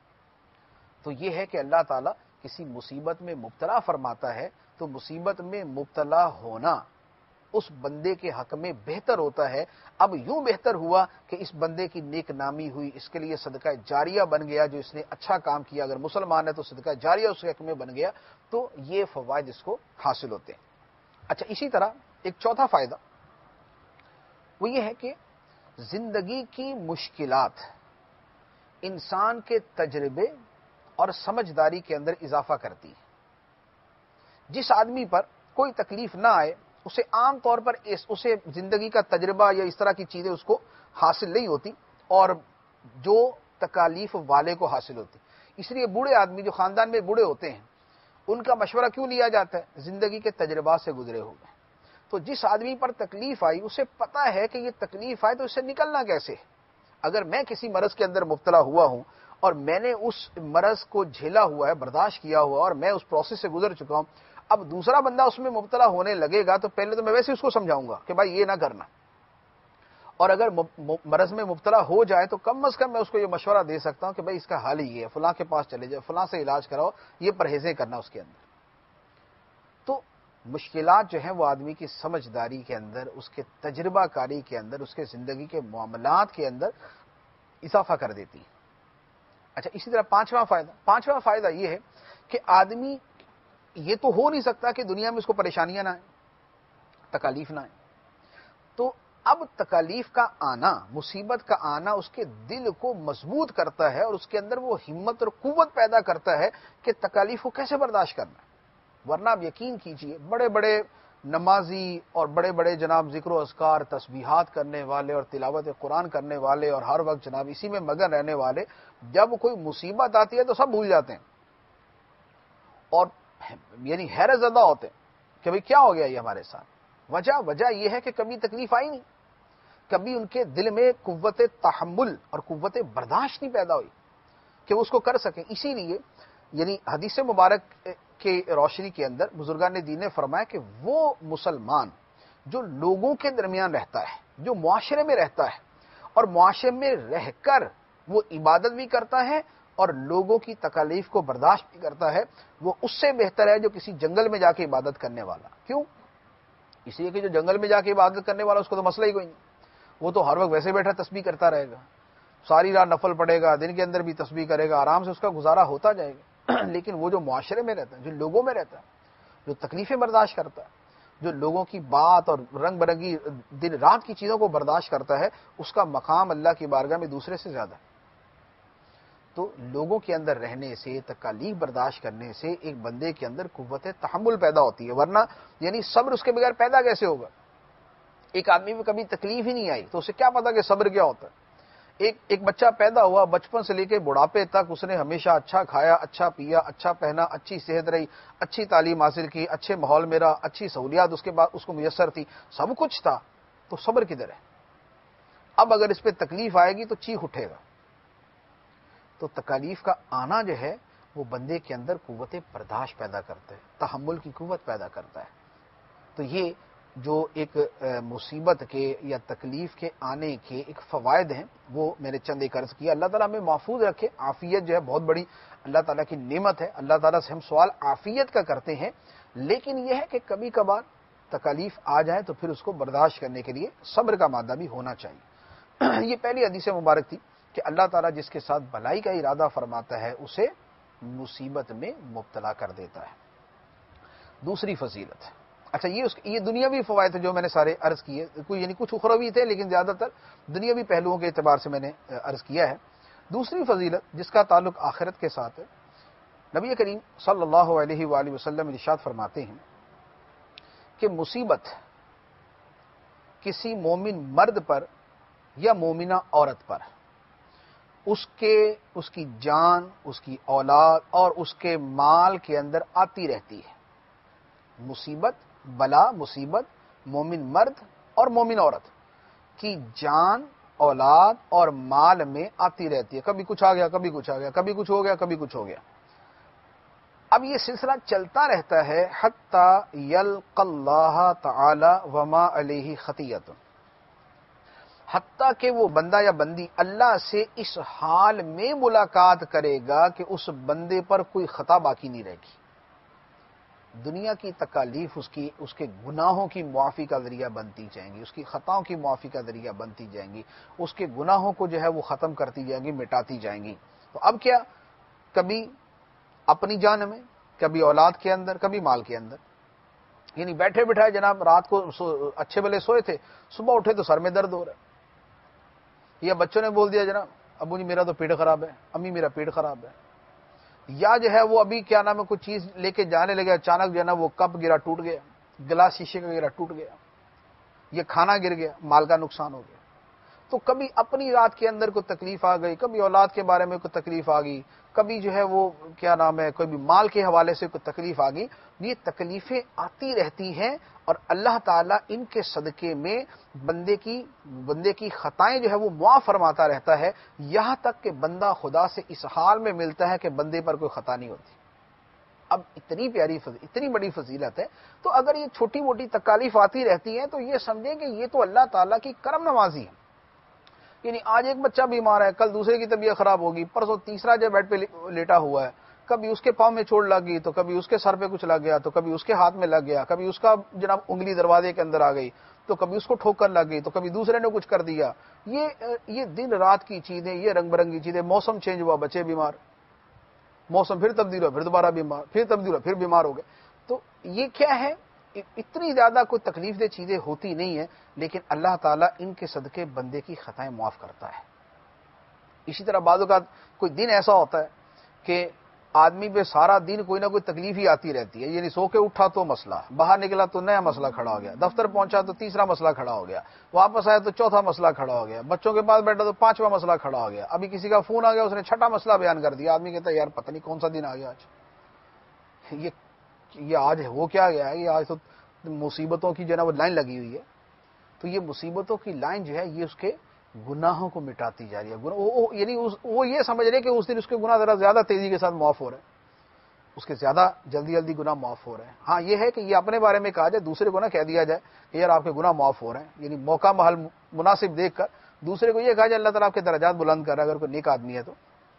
B: تو یہ ہے کہ اللہ تعالیٰ کسی مصیبت میں مبتلا فرماتا ہے تو مصیبت میں مبتلا ہونا اس بندے کے حق میں بہتر ہوتا ہے۔ اب یوں بہتر ہوا کہ اس بندے کی نیک نامی ہوئی، اس کے لیے صدقہ جاریہ بن گیا، جو اس نے اچھا کام کیا، اگر مسلمان ہے تو صدقہ جاریہ اس کے حق میں بن گیا، تو یہ فوائد اس کو حاصل ہوتے ہیں۔ اچھا، اسی طرح ایک چوتھا فائدہ وہ یہ ہے کہ زندگی کی مشکلات انسان کے تجربے اور سمجھداری کے اندر اضافہ کرتی ہے۔ جس آدمی پر کوئی تکلیف نہ آئے، اسے عام طور پر اسے زندگی کا تجربہ یا اس طرح کی چیزیں اس کو حاصل نہیں ہوتی، اور جو تکالیف والے کو حاصل ہوتی۔ اس لیے بوڑھے آدمی جو خاندان میں بوڑھے ہوتے ہیں ان کا مشورہ کیوں لیا جاتا ہے؟ زندگی کے تجربات سے گزرے ہوئے۔ تو جس آدمی پر تکلیف آئی اسے پتا ہے کہ یہ تکلیف آئے تو اس سے نکلنا کیسے ہے۔ اگر میں کسی مرض کے اندر مبتلا ہوا ہوں اور میں نے اس مرض کو جھیلا ہوا ہے، برداشت کیا ہوا، اور میں اس پروسیس سے گزر چکا ہوں، اب دوسرا بندہ اس میں مبتلا ہونے لگے گا تو پہلے تو میں ویسے اس کو سمجھاؤں گا کہ بھائی یہ نہ کرنا، اور اگر مرض میں مبتلا ہو جائے تو کم از کم میں اس کو یہ مشورہ دے سکتا ہوں کہ بھائی اس کا حل یہ ہے، فلاں کے پاس چلے جائے، فلاں سے علاج کراؤ، یہ پرہیزیں کرنا اس کے اندر۔ تو مشکلات جو ہیں وہ آدمی کی سمجھداری کے اندر، اس کے تجربہ کاری کے اندر، اس کے زندگی کے معاملات کے اندر اضافہ کر دیتی ہیں۔ اچھا، اسی طرح پانچواں فائدہ پانچواں فائدہ یہ ہے کہ آدمی یہ تو ہو نہیں سکتا کہ دنیا میں اس کو پریشانیاں نہ آئیں، تکالیف نہ آئیں، تو اب تکالیف کا آنا، مصیبت کا آنا اس کے دل کو مضبوط کرتا ہے اور اس کے اندر وہ ہمت اور قوت پیدا کرتا ہے کہ تکالیف کو کیسے برداشت کرنا ہے۔ ورنہ آپ یقین کیجئے بڑے بڑے نمازی اور بڑے بڑے جناب ذکر و اذکار، تسبیحات کرنے والے اور تلاوت قرآن کرنے والے اور ہر وقت جناب اسی میں مگن رہنے والے، جب کوئی مصیبت آتی ہے تو سب بھول جاتے ہیں اور یعنی حیرت زدہ ہوتے ہیں کہ بھئی کیا ہو گیا یہ ہمارے ساتھ۔ وجہ وجہ یہ ہے کہ کبھی تکلیف آئی نہیں، کبھی ان کے دل میں قوت تحمل اور قوت برداشت نہیں پیدا ہوئی کہ وہ اس کو کر سکیں۔ اسی لیے یعنی حدیث مبارک کی روشنی کے اندر بزرگان دین نے فرمایا کہ وہ مسلمان جو لوگوں کے درمیان رہتا ہے، جو معاشرے میں رہتا ہے اور معاشرے میں رہ کر وہ عبادت بھی کرتا ہے اور لوگوں کی تکالیف کو برداشت بھی کرتا ہے، وہ اس سے بہتر ہے جو کسی جنگل میں جا کے عبادت کرنے والا۔ کیوں؟ اس لیے کہ جو جنگل میں جا کے عبادت کرنے والا اس کو تو مسئلہ ہی کوئی نہیں، وہ تو ہر وقت ویسے بیٹھا تسبیح کرتا رہے گا، ساری رات نفل پڑے گا، دن کے اندر بھی تسبیح کرے گا، آرام سے اس کا گزارا ہوتا جائے گا۔ لیکن وہ جو معاشرے میں رہتا ہے، جو لوگوں میں رہتا ہے، جو تکلیفیں برداشت کرتا ہے، جو لوگوں کی بات اور رنگ برنگی دن رات کی چیزوں کو برداشت کرتا ہے، اس کا مقام اللہ کی بارگاہ میں دوسرے سے زیادہ ہے۔ تو لوگوں کے اندر رہنے سے، تکالیف برداشت کرنے سے ایک بندے کے اندر قوت تحمل پیدا ہوتی ہے، ورنہ یعنی صبر اس کے بغیر پیدا کیسے ہوگا؟ ایک آدمی میں کبھی تکلیف ہی نہیں آئی تو اسے کیا پتا کہ صبر کیا ہوتا ہے؟ ایک ایک بچہ پیدا ہوا، بچپن سے لے کے بڑھاپے تک اس نے ہمیشہ اچھا کھایا، اچھا پیا، اچھا پہنا، اچھی صحت رہی، اچھی تعلیم حاصل کی، اچھے ماحول میں رہا، اچھی سہولیات اس کے بعد اس کو میسر تھی، سب کچھ تھا، تو صبر کدھر ہے؟ اب اگر اس پہ تکلیف آئے گی تو چیخ اٹھے گا۔ تو تکالیف کا آنا جو ہے وہ بندے کے اندر قوت برداشت پیدا کرتا ہے، تحمل کی قوت پیدا کرتا ہے۔ تو یہ جو ایک مصیبت کے یا تکلیف کے آنے کے ایک فوائد ہیں وہ میں نے چند ایک عرض کیا۔ اللہ تعالیٰ ہمیں محفوظ رکھے۔ عافیت جو ہے بہت بڑی اللہ تعالیٰ کی نعمت ہے، اللہ تعالیٰ سے ہم سوال عافیت کا کرتے ہیں، لیکن یہ ہے کہ کبھی کبھار تکالیف آ جائے تو پھر اس کو برداشت کرنے کے لیے صبر کا مادہ بھی ہونا چاہیے. یہ پہلی حدیث مبارک تھی کہ اللہ تعالیٰ جس کے ساتھ بھلائی کا ارادہ فرماتا ہے اسے مصیبت میں مبتلا کر دیتا ہے. دوسری فضیلت، اچھا یہ اس یہ دنیاوی فوائد جو میں نے سارے عرض کیے، کوئی یعنی کچھ اخروی تھے لیکن زیادہ تر دنیاوی پہلوؤں کے اعتبار سے میں نے عرض کیا ہے. دوسری فضیلت جس کا تعلق آخرت کے ساتھ ہے، نبی کریم صلی اللہ علیہ وآلہ وسلم ارشاد فرماتے ہیں کہ مصیبت کسی مومن مرد پر یا مومنہ عورت پر اس کے اس کی جان، اس کی اولاد اور اس کے مال کے اندر آتی رہتی ہے. مصیبت، بلا، مصیبت مومن مرد اور مومن عورت کی جان، اولاد اور مال میں آتی رہتی ہے. کبھی کچھ آ گیا، کبھی کچھ آ گیا، کبھی کچھ ہو گیا، کبھی کچھ ہو گیا. اب یہ سلسلہ چلتا رہتا ہے حتی یلق اللہ تعالی وما علیہ خطیۃ، حتیٰ کہ وہ بندہ یا بندی اللہ سے اس حال میں ملاقات کرے گا کہ اس بندے پر کوئی خطا باقی نہیں رہے گی. دنیا کی تکالیف اس کی اس کے گناہوں کی معافی کا ذریعہ بنتی جائیں گی، اس کی خطاؤں کی معافی کا ذریعہ بنتی جائیں گی، اس کے گناہوں کو جو ہے وہ ختم کرتی جائیں گی، مٹاتی جائیں گی. تو اب کیا، کبھی اپنی جان میں، کبھی اولاد کے اندر، کبھی مال کے اندر. یعنی بیٹھے بٹھائے جناب رات کو اچھے بھلے سوئے تھے، صبح اٹھے تو سر میں درد ہو رہا ہے، یا بچوں نے بول دیا جناب ابو جی میرا تو پیٹ خراب ہے، امی میرا پیٹ خراب ہے، یا جو ہے وہ ابھی کیا نام ہے کوئی چیز لے کے جانے لگے، اچانک جو ہے نا وہ کپ گرا ٹوٹ گیا، گلاس شیشے کا گرا ٹوٹ گیا، یہ کھانا گر گیا، مال کا نقصان ہو گیا. تو کبھی اپنی رات کے اندر کوئی تکلیف آ گئی، کبھی اولاد کے بارے میں کوئی تکلیف آ گئی، کبھی جو ہے وہ کیا نام ہے کوئی مال کے حوالے سے کوئی تکلیف آ گئی. یہ تکلیفیں آتی رہتی ہیں اور اللہ تعالیٰ ان کے صدقے میں بندے کی بندے کی خطائیں جو ہے وہ معاف فرماتا رہتا ہے، یہاں تک کہ بندہ خدا سے اس حال میں ملتا ہے کہ بندے پر کوئی خطا نہیں ہوتی. اب اتنی پیاری فضیلت، اتنی بڑی فضیلت ہے، تو اگر یہ چھوٹی موٹی تکالیف آتی رہتی ہیں تو یہ سمجھیں کہ یہ تو اللہ تعالیٰ کی کرم نوازی ہے. یعنی آج ایک بچہ بیمار ہے، کل دوسرے کی طبیعت خراب ہوگی، پرسوں تیسرا جو بیڈ پہ لیٹا ہوا ہے، کبھی اس کے پاؤں میں چوٹ لگ گئی تو کبھی اس کے سر پہ کچھ لگ گیا تو کبھی اس کے ہاتھ میں لگ گیا، کبھی اس کا جناب انگلی دروازے کے اندر آ گئی تو کبھی اس کو ٹھوکر لگ گئی تو کبھی دوسرے نے کچھ کر دیا. یہ یہ دن رات کی چیزیں، یہ رنگ برنگی چیزیں. موسم چینج ہوا، بچے بیمار، موسم پھر تبدیل ہوا، پھر دوبارہ بیمار، پھر تبدیل ہوا، پھر بیمار ہو گئے. تو یہ کیا ہے، اتنی زیادہ کوئی تکلیف دہ چیزیں ہوتی نہیں ہیں، لیکن اللہ تعالیٰ ان کے صدقے بندے کی خطائیں معاف کرتا ہے. اسی طرح بعض اوقات کوئی دن ایسا ہوتا ہے کہ آدمی پہ سارا دن کوئی نہ کوئی تکلیف ہی آتی رہتی ہے. یعنی سو کے اٹھا تو مسئلہ، باہر نکلا تو نیا مسئلہ کھڑا ہو گیا، دفتر پہنچا تو تیسرا مسئلہ کھڑا ہو گیا، واپس آیا تو چوتھا مسئلہ کھڑا ہو گیا، بچوں کے پاس بیٹھا تو پانچواں مسئلہ کھڑا ہو گیا، ابھی کسی کا فون آ گیا اس نے چھٹا مسئلہ بیان کر دیا. آدمی کہتا ہے یار پتہ نہیں کون سا دن آ گیا آج، یہ یہ آج وہ کیا گیا ہے، یہ آج تو مصیبتوں کی جو ہے نا وہ لائن لگی ہوئی ہے. تو یہ مصیبتوں کی لائن جو ہے یہ اس کے گناہوں کو مٹاتی جا رہی ہے. یعنی وہ یہ سمجھ رہے کہ اس دن اس کے گناہ ذرا زیادہ تیزی کے ساتھ معاف ہو رہے ہیں، اس کے زیادہ جلدی جلدی گناہ معاف ہو رہے ہیں. ہاں یہ ہے کہ یہ اپنے بارے میں کہا جائے، دوسرے کو نہ کہہ دیا جائے کہ یار آپ کے گناہ معاف ہو رہے ہیں. یعنی موقع محل مناسب دیکھ کر دوسرے کو یہ کہا جائے اللہ تعالیٰ آپ کے درجات بلند کر رہا ہے اگر کوئی نیک آدمی ہے تو.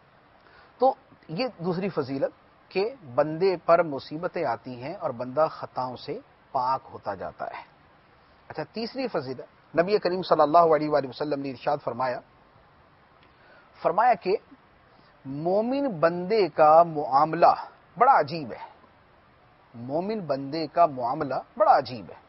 B: تو یہ دوسری فضیلت کہ بندے پر مصیبتیں آتی ہیں اور بندہ خطاؤں سے پاک ہوتا جاتا ہے. اچھا تیسری فضیلت، نبی کریم صلی اللہ علیہ وآلہ وسلم نے ارشاد فرمایا فرمایا کہ مومن بندے کا معاملہ بڑا عجیب ہے. مومن بندے کا معاملہ بڑا عجیب ہے.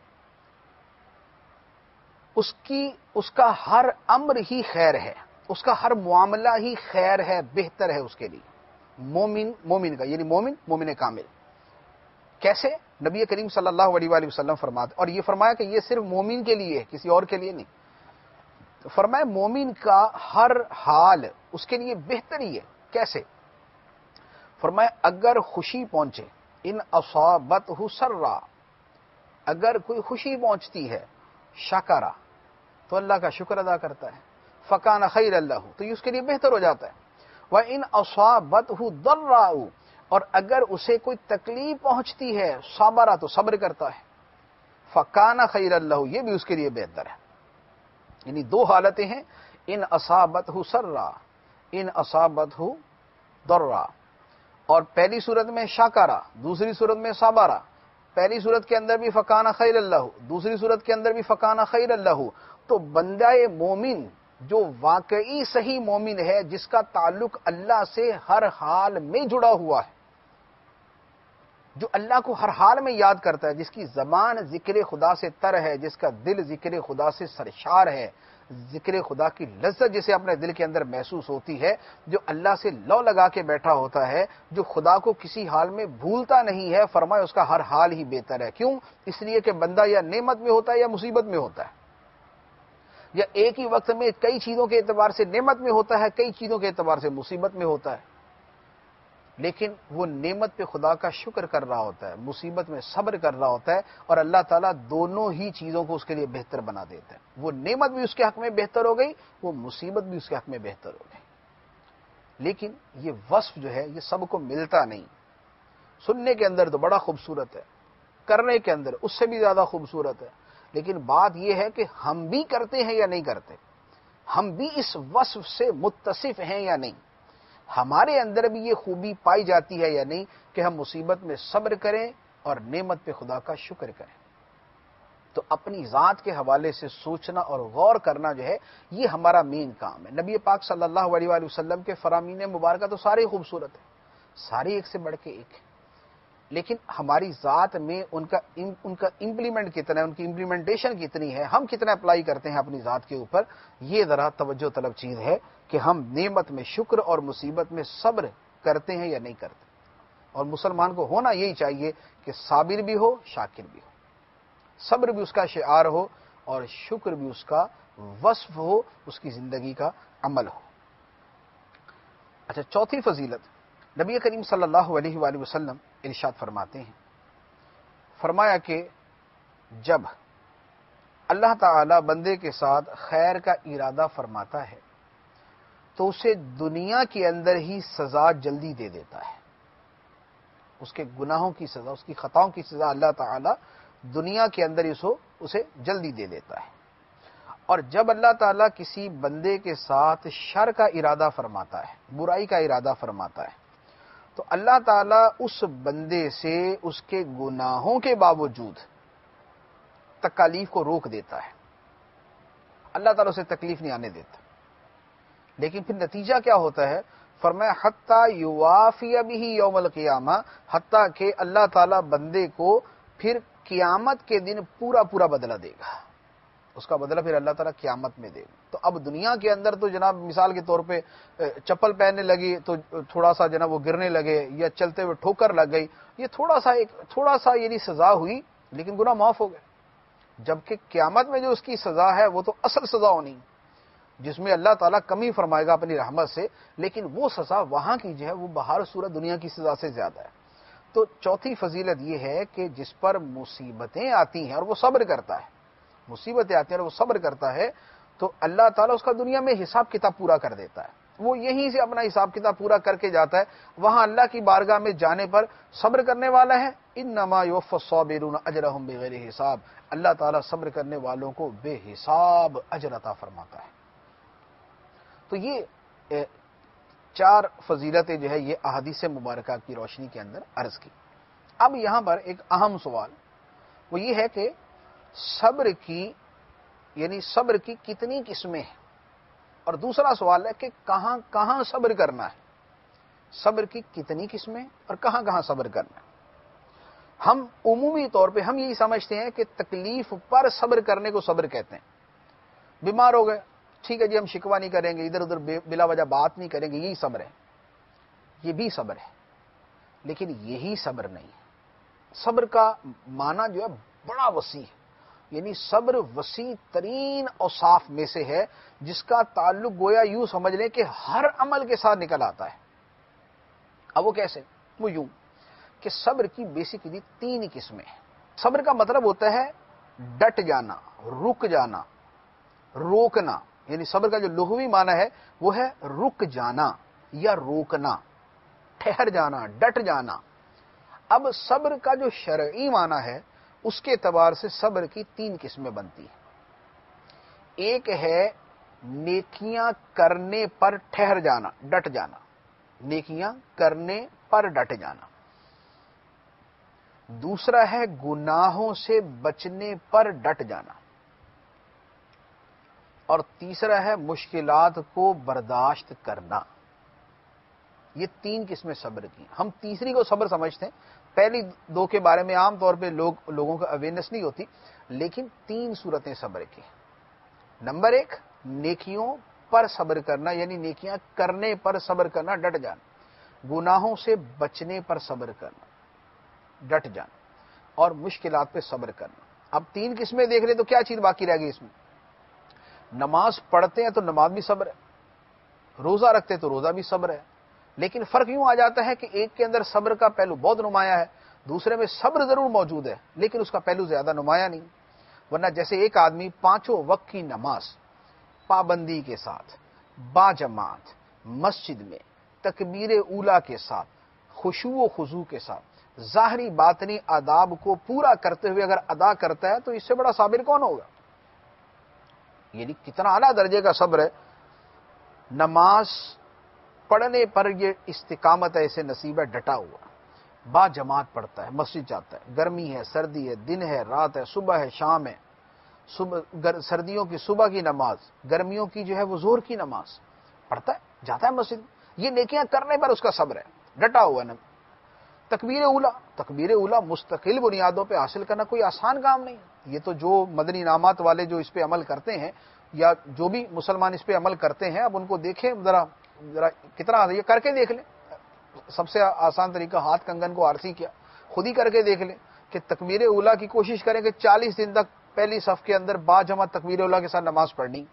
B: اس کی اس کا ہر امر ہی خیر ہے، اس کا ہر معاملہ ہی خیر ہے، بہتر ہے اس کے لیے. مومن مومن کا یعنی مومن مومن کامل. کیسے؟ نبی کریم صلی اللہ علیہ وآلہ وسلم فرماتے، اور یہ فرمایا کہ یہ صرف مومن کے لیے ہے، کسی اور کے لیے نہیں. فرمایا مومن کا ہر حال اس کے لیے بہتر ہی ہے. کیسے؟ فرمایا اگر خوشی پہنچے، ان اصابتہ سرا، اگر کوئی خوشی پہنچتی ہے، شکرا تو اللہ کا شکر ادا کرتا ہے، فکان خیر اللہ تو یہ اس کے لیے بہتر ہو جاتا ہے. وَإِنْ أَصَابَتْهُ ضَرَّاءُ، اور اگر اسے کوئی تکلیف پہنچتی ہے، صبر تو صبر کرتا ہے، فَكَانَ خَيْرًا لَهُ یہ بھی اس کے لیے بہتر ہے. یعنی دو حالتیں ہیں، ان اصابتہ سرا، ان اصابتہ ضرّا. اور پہلی صورت میں شاکرا، دوسری صورت میں صبرا. پہلی صورت کے اندر بھی فکان خیر اللہ، دوسری صورت کے اندر بھی فکان خیر اللہ. تو بندہ مومن جو واقعی صحیح مومن ہے، جس کا تعلق اللہ سے ہر حال میں جڑا ہوا ہے، جو اللہ کو ہر حال میں یاد کرتا ہے، جس کی زبان ذکر خدا سے تر ہے، جس کا دل ذکر خدا سے سرشار ہے، ذکر خدا کی لذت جسے اپنے دل کے اندر محسوس ہوتی ہے، جو اللہ سے لو لگا کے بیٹھا ہوتا ہے، جو خدا کو کسی حال میں بھولتا نہیں ہے، فرمایا اس کا ہر حال ہی بہتر ہے. کیوں؟ اس لیے کہ بندہ یا نعمت میں ہوتا ہے یا مصیبت میں ہوتا ہے، یا ایک ہی وقت میں کئی چیزوں کے اعتبار سے نعمت میں ہوتا ہے، کئی چیزوں کے اعتبار سے مصیبت میں ہوتا ہے. لیکن وہ نعمت پہ خدا کا شکر کر رہا ہوتا ہے، مصیبت میں صبر کر رہا ہوتا ہے، اور اللہ تعالیٰ دونوں ہی چیزوں کو اس کے لیے بہتر بنا دیتا ہے. وہ نعمت بھی اس کے حق میں بہتر ہو گئی، وہ مصیبت بھی اس کے حق میں بہتر ہو گئی. لیکن یہ وصف جو ہے یہ سب کو ملتا نہیں. سننے کے اندر تو بڑا خوبصورت ہے، کرنے کے اندر اس سے بھی زیادہ خوبصورت ہے، لیکن بات یہ ہے کہ ہم بھی کرتے ہیں یا نہیں کرتے، ہم بھی اس وصف سے متصف ہیں یا نہیں، ہمارے اندر بھی یہ خوبی پائی جاتی ہے یا نہیں کہ ہم مصیبت میں صبر کریں اور نعمت پہ خدا کا شکر کریں. تو اپنی ذات کے حوالے سے سوچنا اور غور کرنا جو ہے یہ ہمارا مین کام ہے. نبی پاک صلی اللہ علیہ وآلہ وسلم کے فرامین مبارکہ تو سارے خوبصورت ہیں، سارے ایک سے بڑھ کے ایک ہیں، لیکن ہماری ذات میں ان کا ان کا امپلیمنٹ کتنا ہے، ان کی امپلیمنٹیشن کتنی ہے، ہم کتنا اپلائی کرتے ہیں اپنی ذات کے اوپر، یہ ذرا توجہ طلب چیز ہے کہ ہم نعمت میں شکر اور مصیبت میں صبر کرتے ہیں یا نہیں کرتے. اور مسلمان کو ہونا یہی چاہیے کہ صابر بھی ہو، شاکر بھی ہو، صبر بھی اس کا شعار ہو اور شکر بھی اس کا وصف ہو، اس کی زندگی کا عمل ہو. اچھا، چوتھی فضیلت، نبی کریم صلی اللہ علیہ وآلہ وسلم ارشاد فرماتے ہیں، فرمایا کہ جب اللہ تعالی بندے کے ساتھ خیر کا ارادہ فرماتا ہے تو اسے دنیا کے اندر ہی سزا جلدی دے دیتا ہے. اس کے گناہوں کی سزا، اس کی خطاؤں کی سزا اللہ تعالی دنیا کے اندر اسو اسے جلدی دے دیتا ہے. اور جب اللہ تعالیٰ کسی بندے کے ساتھ شر کا ارادہ فرماتا ہے، برائی کا ارادہ فرماتا ہے، تو اللہ تعالیٰ اس بندے سے اس کے گناہوں کے باوجود تکالیف کو روک دیتا ہے. اللہ تعالیٰ اسے تکلیف نہیں آنے دیتا. لیکن پھر نتیجہ کیا ہوتا ہے؟ فرمایا حتیٰ یوافی بہ یوم القیامہ، حتیٰ کہ اللہ تعالیٰ بندے کو پھر قیامت کے دن پورا پورا بدلہ دے گا. اس کا بدلہ پھر اللہ تعالیٰ قیامت میں دے گا. تو اب دنیا کے اندر تو جناب مثال کے طور پہ چپل پہننے لگی تو تھوڑا سا جناب وہ گرنے لگے، یا چلتے ہوئے ٹھوکر لگ گئی، یہ تھوڑا سا ایک تھوڑا سا یعنی سزا ہوئی، لیکن گناہ معاف ہو گئے. جبکہ قیامت میں جو اس کی سزا ہے وہ تو اصل سزا ہونی، جس میں اللہ تعالیٰ کمی فرمائے گا اپنی رحمت سے، لیکن وہ سزا وہاں کی جو ہے وہ بہر صورت دنیا کی سزا سے زیادہ ہے. تو چوتھی فضیلت یہ ہے کہ جس پر مصیبتیں آتی ہیں اور وہ صبر کرتا ہے، مصیبتیں آتی ہیں اور وہ صبر کرتا ہے، تو اللہ تعالیٰ اس کا دنیا میں حساب کتاب پورا کر دیتا ہے. وہ یہیں سے اپنا حساب کتاب پورا کر کے جاتا ہے، وہاں اللہ کی بارگاہ میں جانے پر صبر کرنے والا ہے، انما یوفی الصابرون اجرہم بغیر حساب، اللہ تعالیٰ صبر کرنے والوں کو بے حساب اجر عطا فرماتا ہے. تو یہ چار فضیلتیں جو ہے یہ احادیث مبارکہ کی روشنی کے اندر عرض کی. اب یہاں پر ایک اہم سوال وہ یہ ہے کہ صبر کی یعنی صبر کی کتنی قسمیں ہیں، اور دوسرا سوال ہے کہ کہاں کہاں صبر کرنا ہے، صبر کی کتنی قسمیں اور کہاں کہاں صبر کرنا ہے. ہم عمومی طور پہ ہم یہی سمجھتے ہیں کہ تکلیف پر صبر کرنے کو صبر کہتے ہیں. بیمار ہو گئے، ٹھیک ہے جی ہم شکوہ نہیں کریں گے، ادھر ادھر بلا وجہ بات نہیں کریں گے، یہی صبر ہے، یہ بھی صبر ہے. لیکن یہی صبر نہیں ہے. صبر کا معنی جو ہے بڑا وسیع ہے، یعنی صبر وسیع ترین اوصاف میں سے ہے، جس کا تعلق گویا یوں سمجھ لیں کہ ہر عمل کے ساتھ نکل آتا ہے. اب وہ کیسے؟ وہ یوں کہ صبر کی بیسکلی تین قسمیں ہیں. صبر کا مطلب ہوتا ہے ڈٹ جانا، رک جانا، روکنا. یعنی صبر کا جو لغوی معنی ہے وہ ہے رک جانا یا روکنا، ٹھہر جانا، ڈٹ جانا. اب صبر کا جو شرعی معنی ہے اس کے اعتبار سے صبر کی تین قسمیں بنتی ہیں. ایک ہے نیکیاں کرنے پر ٹھہر جانا، ڈٹ جانا، نیکیاں کرنے پر ڈٹ جانا. دوسرا ہے گناہوں سے بچنے پر ڈٹ جانا، اور تیسرا ہے مشکلات کو برداشت کرنا۔ یہ تین قسمیں صبر کی۔ ہم تیسری کو صبر سمجھتے ہیں، پہلی دو کے بارے میں عام طور پہ لوگ لوگوں کو اویئرنیس نہیں ہوتی، لیکن تین صورتیں صبر کی۔ نمبر ایک، نیکیوں پر صبر کرنا، یعنی نیکیاں کرنے پر صبر کرنا، ڈٹ جانا۔ گناہوں سے بچنے پر صبر کرنا، ڈٹ جانا، اور مشکلات پہ صبر کرنا۔ اب تین قسمیں دیکھ لیں تو کیا چیز باقی رہ گئی اس میں؟ نماز پڑھتے ہیں تو نماز بھی صبر ہے، روزہ رکھتے تو روزہ بھی صبر ہے، لیکن فرق یوں آ جاتا ہے کہ ایک کے اندر صبر کا پہلو بہت نمایاں ہے، دوسرے میں صبر ضرور موجود ہے لیکن اس کا پہلو زیادہ نمایاں نہیں۔ ورنہ جیسے ایک آدمی پانچوں وقت کی نماز پابندی کے ساتھ با جماعت مسجد میں تکبیر اولیٰ کے ساتھ خشوع و خضوع کے ساتھ ظاہری باطنی آداب کو پورا کرتے ہوئے اگر ادا کرتا ہے تو اس سے بڑا صابر کون ہوگا؟ یعنی کتنا اعلیٰ درجے کا صبر ہے۔ نماز پڑھنے پر یہ استقامت ایسے نصیب ہے، ڈٹا ہوا، با جماعت پڑھتا ہے، مسجد جاتا ہے، گرمی ہے، سردی ہے، دن ہے، رات ہے، صبح ہے، شام ہے، صبح سردیوں کی صبح کی نماز، گرمیوں کی جو ہے وہ ظہر کی نماز پڑھتا ہے، جاتا ہے مسجد۔ یہ نیکیاں کرنے پر اس کا صبر ہے، ڈٹا ہوا ہے۔ تکبیر اولیٰ، تکبیر اولیٰ مستقل بنیادوں پہ حاصل کرنا کوئی آسان کام نہیں۔ یہ تو جو مدنی انعامات والے جو اس پہ عمل کرتے ہیں یا جو بھی مسلمان اس پہ عمل کرتے ہیں، اب ان کو دیکھیں ذرا ذرا کتنا یہ کر کے دیکھ لیں۔ سب سے آسان طریقہ ہاتھ کنگن کو آرسی کیا، خود ہی کر کے دیکھ لیں کہ تکبیر اولیٰ کی کوشش کریں کہ چالیس دن تک پہلی صف کے اندر با جمع تکبیر اولیٰ کے ساتھ نماز پڑھنی،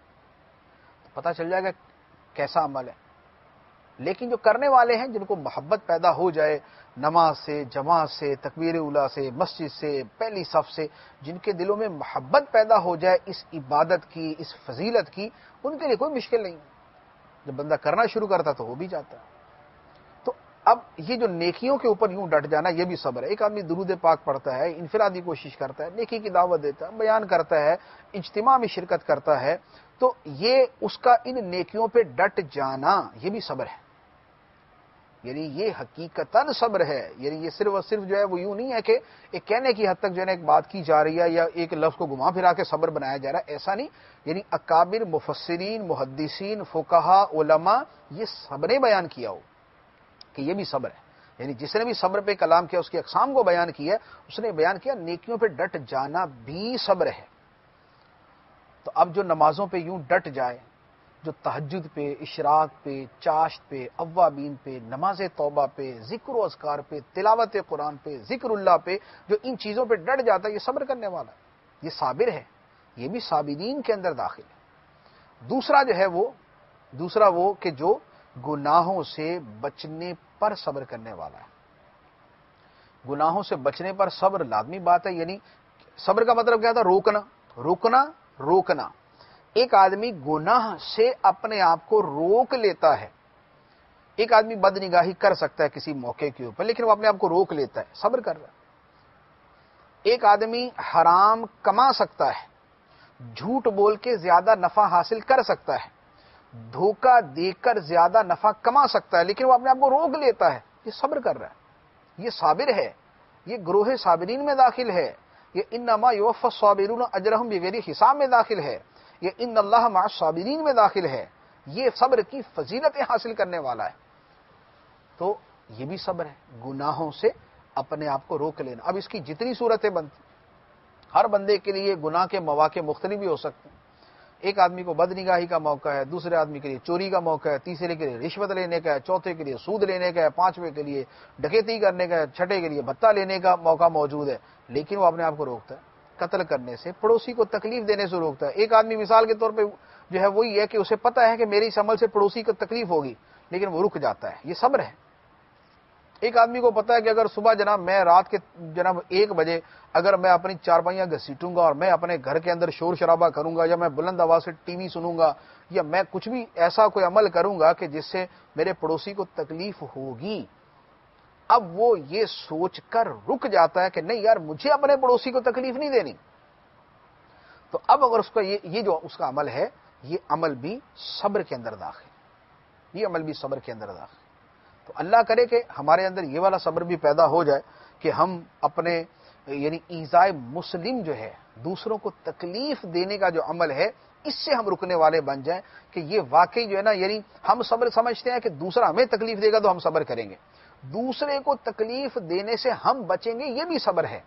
B: تو پتہ چل جائے گا کیسا عمل ہے۔ لیکن جو کرنے والے ہیں، جن کو محبت پیدا ہو جائے نماز سے، جماعت سے، تکبیر اولیٰ سے، مسجد سے، پہلی صف سے، جن کے دلوں میں محبت پیدا ہو جائے اس عبادت کی، اس فضیلت کی، ان کے لیے کوئی مشکل نہیں۔ جب بندہ کرنا شروع کرتا تو ہو بھی جاتا ہے۔ تو اب یہ جو نیکیوں کے اوپر یوں ڈٹ جانا، یہ بھی صبر ہے۔ ایک آدمی درود پاک پڑھتا ہے، انفرادی کوشش کرتا ہے، نیکی کی دعوت دیتا ہے، بیان کرتا ہے، اجتماع میں شرکت کرتا ہے، تو یہ اس کا ان نیکیوں پہ ڈٹ جانا یہ بھی صبر ہے۔ یعنی یہ حقیقتاً صبر ہے۔ یعنی یہ صرف اور صرف جو ہے وہ یوں نہیں ہے کہ ایک کہنے کی حد تک جو ہے ایک بات کی جا رہی ہے یا ایک لفظ کو گھما پھرا کے صبر بنایا جا رہا ہے، ایسا نہیں۔ یعنی اکابر مفسرین، محدثین، فقہاء، علماء یہ سب نے بیان کیا ہو کہ یہ بھی صبر ہے۔ یعنی جس نے بھی صبر پہ کلام کیا، اس کی اقسام کو بیان کیا، اس نے بیان کیا نیکیوں پہ ڈٹ جانا بھی صبر ہے۔ تو اب جو نمازوں پہ یوں ڈٹ جائے، جو تہجد پہ، اشراق پہ، چاشت پہ، اوابین پہ، نماز توبہ پہ، ذکر و اذکار پہ، تلاوت قرآن پہ، ذکر اللہ پہ، جو ان چیزوں پہ ڈٹ جاتا ہے، یہ صبر کرنے والا ہے، یہ صابر ہے، یہ بھی صابرین کے اندر داخل ہے۔ دوسرا جو ہے وہ دوسرا وہ کہ جو گناہوں سے بچنے پر صبر کرنے والا ہے۔ گناہوں سے بچنے پر صبر لازمی بات ہے۔ یعنی صبر کا مطلب کیا تھا؟ روکنا، روکنا روکنا ایک آدمی گناہ سے اپنے آپ کو روک لیتا ہے۔ ایک آدمی بد نگاہی کر سکتا ہے کسی موقع کے اوپر، لیکن وہ اپنے آپ کو روک لیتا ہے، صبر کر رہا ہے۔ ایک آدمی حرام کما سکتا ہے، جھوٹ بول کے زیادہ نفع حاصل کر سکتا ہے، دھوکہ دے کر زیادہ نفع کما سکتا ہے، لیکن وہ اپنے آپ کو روک لیتا ہے، یہ صبر کر رہا ہے، یہ صابر ہے، یہ گروہ صابرین میں داخل ہے، یہ انما یوفی الصابرون اجرہم بغیر حساب میں داخل ہے، یہ ان اللہ مع الصابرین میں داخل ہے، یہ صبر کی فضیلتیں حاصل کرنے والا ہے۔ تو یہ بھی صبر ہے، گناہوں سے اپنے آپ کو روک لینا۔ اب اس کی جتنی صورتیں بنتی، ہر بندے کے لیے گناہ کے مواقع مختلف بھی ہو سکتے ہیں۔ ایک آدمی کو بد نگاہی کا موقع ہے، دوسرے آدمی کے لیے چوری کا موقع ہے، تیسرے کے لیے رشوت لینے کا ہے، چوتھے کے لیے سود لینے کا ہے، پانچویں کے لیے ڈکیتی کرنے کا ہے، چھٹے کے لیے بھتہ لینے کا موقع موجود ہے، لیکن وہ اپنے آپ کو روکتا ہے، قتل کرنے سے، پڑوسی کو تکلیف دینے سے روکتا ہے۔ ایک آدمی مثال کے طور پہ جو ہے وہی ہے کہ اسے پتہ ہے کہ میری اس عمل سے پڑوسی کو تکلیف ہوگی، لیکن وہ رک جاتا ہے، یہ صبر ہے۔ ایک آدمی کو پتا ہے کہ اگر صبح جناب میں رات کے جناب ایک بجے اگر میں اپنی چارپائیاں گھسیٹوں گا اور میں اپنے گھر کے اندر شور شرابہ کروں گا، یا میں بلند آواز سے ٹی وی سنوں گا، یا میں کچھ بھی ایسا کوئی عمل کروں گا کہ جس سے میرے پڑوسی کو تکلیف ہوگی، اب وہ یہ سوچ کر رک جاتا ہے کہ نہیں یار مجھے اپنے پڑوسی کو تکلیف نہیں دینی۔ تو اب اگر اس کا یہ یہ جو اس کا عمل ہے، یہ عمل بھی صبر کے اندر داخل، یہ عمل بھی صبر کے اندر داخل۔ تو اللہ کرے کہ ہمارے اندر یہ والا صبر بھی پیدا ہو جائے کہ ہم اپنے یعنی ایذائے مسلم جو ہے، دوسروں کو تکلیف دینے کا جو عمل ہے، اس سے ہم رکنے والے بن جائیں کہ یہ واقعی جو ہے نا، یعنی ہم صبر سمجھتے ہیں کہ دوسرا ہمیں تکلیف دے گا تو ہم صبر کریں گے، دوسرے کو تکلیف دینے سے ہم بچیں گے، یہ بھی صبر ہے۔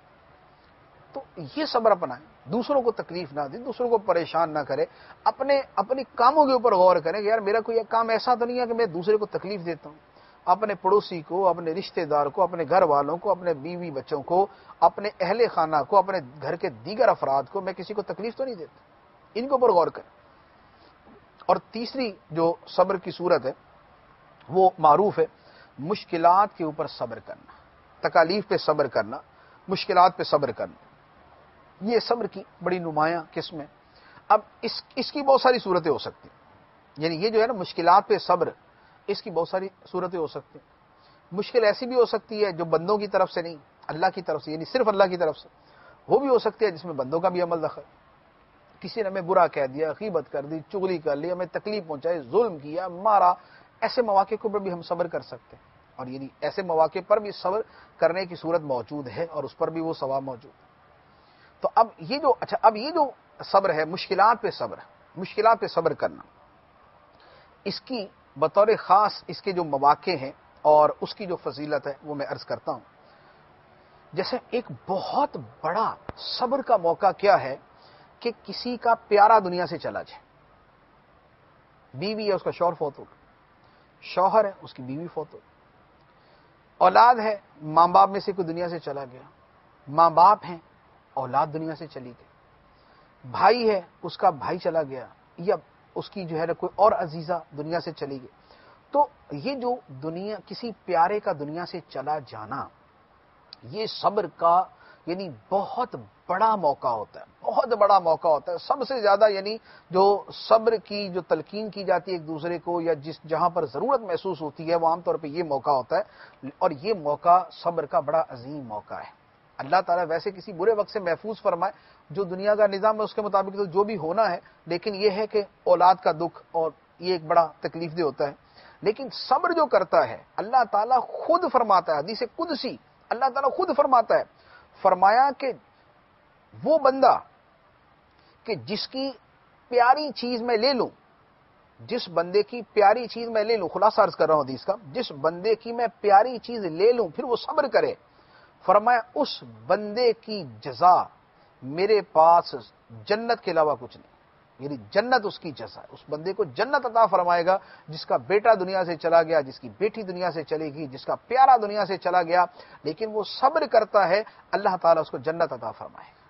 B: تو یہ صبر اپنائیں، دوسروں کو تکلیف نہ دیں، دوسروں کو پریشان نہ کرے، اپنے اپنے کاموں کے اوپر غور کریں کہ یار میرا کوئی کام ایسا تو نہیں ہے کہ میں دوسرے کو تکلیف دیتا ہوں، اپنے پڑوسی کو، اپنے رشتہ دار کو، اپنے گھر والوں کو، اپنے بیوی بچوں کو، اپنے اہل خانہ کو، اپنے گھر کے دیگر افراد کو میں کسی کو تکلیف تو نہیں دیتا، ان کے اوپر غور کریں۔ اور تیسری جو صبر کی صورت ہے وہ معروف ہے، مشکلات کے اوپر صبر کرنا، تکالیف پہ صبر کرنا، مشکلات پہ صبر کرنا، یہ صبر کی بڑی نمایاں قسم ہے۔ اب اس اس کی بہت ساری صورتیں ہو سکتی ہیں، یعنی یہ جو ہے نا مشکلات پہ صبر، اس کی بہت ساری صورتیں ہو سکتی ہیں۔ مشکل ایسی بھی ہو سکتی ہے جو بندوں کی طرف سے نہیں، اللہ کی طرف سے، یعنی صرف اللہ کی طرف سے، وہ بھی ہو سکتی ہے جس میں بندوں کا بھی عمل دخل، کسی نے ہمیں برا کہہ دیا، غیبت کر دی، چغلی کر لی، ہمیں تکلیف پہنچائی، ظلم کیا، مارا، ایسے مواقع کو بھی ہم صبر کر سکتے ہیں، اور یعنی ایسے مواقع پر بھی صبر کرنے کی صورت موجود ہے اور اس پر بھی وہ ثواب موجود ہے۔ تو اب یہ جو اچھا اب یہ جو صبر ہے، مشکلات پہ صبر، مشکلات پہ صبر کرنا، اس کی بطور خاص اس کے جو مواقع ہیں اور اس کی جو فضیلت ہے وہ میں عرض کرتا ہوں۔ جیسے ایک بہت بڑا صبر کا موقع کیا ہے کہ کسی کا پیارا دنیا سے چلا جائے، بیوی ہے اس کا شوہر فوت ہو گیا، شوہر ہے اس کی بیوی فوت ہو گئی، اولاد ہے ماں باپ میں سے کوئی دنیا سے چلا گیا، ماں باپ ہیں اولاد دنیا سے چلی گئی، بھائی ہے اس کا بھائی چلا گیا، یا اس کی جو ہے نا کوئی اور عزیزہ دنیا سے چلی گئی۔ تو یہ جو دنیا کسی پیارے کا دنیا سے چلا جانا، یہ صبر کا یعنی بہت بڑا موقع ہوتا ہے، بہت بڑا موقع ہوتا ہے۔ سب سے زیادہ یعنی جو صبر کی جو تلقین کی جاتی ہے ایک دوسرے کو، یا جس جہاں پر ضرورت محسوس ہوتی ہے، وہ عام طور پہ یہ موقع ہوتا ہے، اور یہ موقع صبر کا بڑا عظیم موقع ہے۔ اللہ تعالیٰ ویسے کسی برے وقت سے محفوظ فرمائے، جو دنیا کا نظام ہے اس کے مطابق تو جو بھی ہونا ہے، لیکن یہ ہے کہ اولاد کا دکھ اور یہ ایک بڑا تکلیف دہ ہوتا ہے۔ لیکن صبر جو کرتا ہے، اللہ تعالیٰ خود فرماتا ہے، حدیث قدسی اللہ تعالیٰ خود فرماتا ہے، فرمایا کہ وہ بندہ کہ جس کی پیاری چیز میں لے لوں، جس بندے کی پیاری چیز میں لے لوں، خلاصہ عرض کر رہا ہوں حدیث کا، جس بندے کی میں پیاری چیز لے لوں پھر وہ صبر کرے، فرمایا اس بندے کی جزا میرے پاس جنت کے علاوہ کچھ نہیں، یعنی جنت اس کی جزا ہے، اس بندے کو جنت عطا فرمائے گا جس کا بیٹا دنیا سے چلا گیا، جس کی بیٹی دنیا سے چلے گی، جس کا پیارا دنیا سے چلا گیا، لیکن وہ صبر کرتا ہے، اللہ تعالیٰ اس کو جنت عطا فرمائے گا۔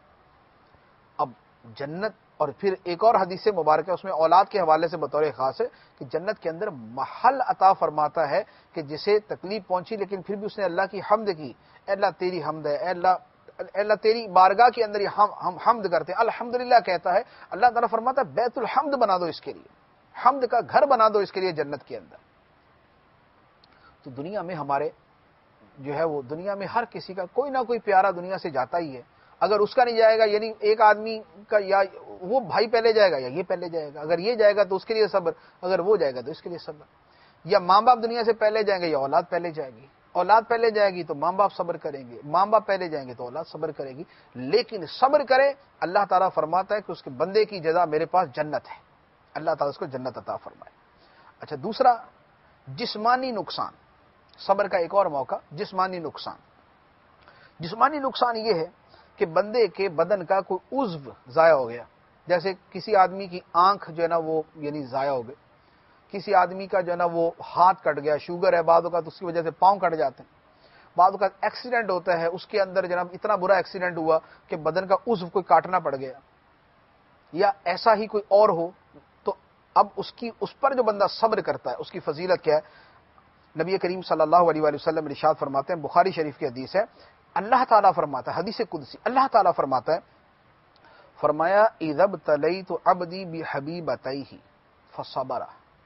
B: اب جنت، اور پھر ایک اور حدیث مبارکہ اس میں اولاد کے حوالے سے بطور خاص ہے کہ جنت کے اندر محل عطا فرماتا ہے کہ جسے تکلیف پہنچی لیکن پھر بھی اس نے اللہ کی حمد کی، اے اللہ تیری حمد ہے، اے اللہ اے اللہ تیری بارگاہ کے اندر ہم ہم حمد کرتے ہیں، الحمدللہ کہتا ہے، اللہ تعالیٰ فرماتا ہے بیت الحمد بنا دو اس کے لیے، حمد کا گھر بنا دو اس کے لیے جنت کے اندر۔ تو دنیا میں ہمارے جو ہے وہ دنیا میں ہر کسی کا کوئی نہ کوئی پیارا دنیا سے جاتا ہی ہے، اگر اس کا نہیں جائے گا، یعنی ایک آدمی کا یا وہ بھائی پہلے جائے گا یا یہ پہلے جائے گا، اگر یہ جائے گا تو اس کے لیے صبر، اگر وہ جائے گا تو اس کے لیے صبر، یا ماں باپ دنیا سے پہلے جائیں گے یا اولاد پہلے جائے گی، اولاد پہلے جائے گی تو ماں باپ صبر کریں گے، ماں باپ پہلے جائیں گے تو اولاد صبر کرے گی، لیکن صبر کرے، اللہ تعالیٰ فرماتا ہے کہ اس کے بندے کی جزا میرے پاس جنت ہے، اللہ تعالیٰ اس کو جنت عطا فرمائے۔ اچھا، دوسرا جسمانی نقصان، صبر کا ایک اور موقع جسمانی نقصان۔ جسمانی نقصان یہ ہے کہ بندے کے بدن کا کوئی عضو ضائع ہو گیا، جیسے کسی آدمی کی آنکھ جو ہے نا وہ یعنی ضائع ہو گئی، کسی آدمی کا جو ہے نا وہ ہاتھ کٹ گیا، شوگر ہے بعض اوقات اس کی وجہ سے پاؤں کٹ جاتے ہیں، بعض اوقات ایکسیڈنٹ ہوتا ہے، اس کے اندر جناب اتنا برا ایکسیڈنٹ ہوا کہ بدن کا عضو کوئی کاٹنا پڑ گیا، یا ایسا ہی کوئی اور ہو، تو اب اس کی اس پر جو بندہ صبر کرتا ہے اس کی فضیلت کیا ہے؟ نبی کریم صلی اللہ علیہ وآلہ وسلم ارشاد فرماتے ہیں، بخاری شریف کی حدیث ہے، اللہ تعالیٰ فرماتا ہے، حدیث قدسی اللہ تعالیٰ فرماتا ہے، فرمایا اذا ابتلیت عبدی بحبیبتیہ فصبر،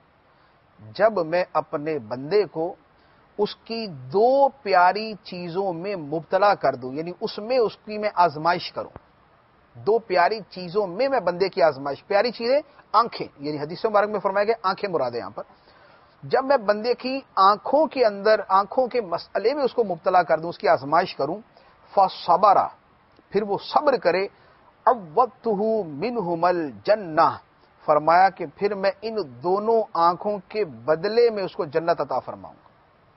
B: جب میں اپنے بندے کو اس کی دو پیاری چیزوں میں مبتلا کر دوں، یعنی اس میں اس کی میں آزمائش کروں، دو پیاری چیزوں میں میں بندے کی آزمائش، پیاری چیزیں آنکھیں، یعنی حدیث مبارک میں فرمایا گیا آنکھیں مراد ہے یہاں پر، جب میں بندے کی آنکھوں کے اندر آنکھوں کے مسئلے میں اس کو مبتلا کر دوں، اس کی آزمائش کروں، فصبر، پھر وہ صبر کرے، عوضتہ منہم الجنہ، فرمایا کہ پھر میں ان دونوں آنکھوں کے بدلے میں اس کو جنت عطا فرماؤں گا۔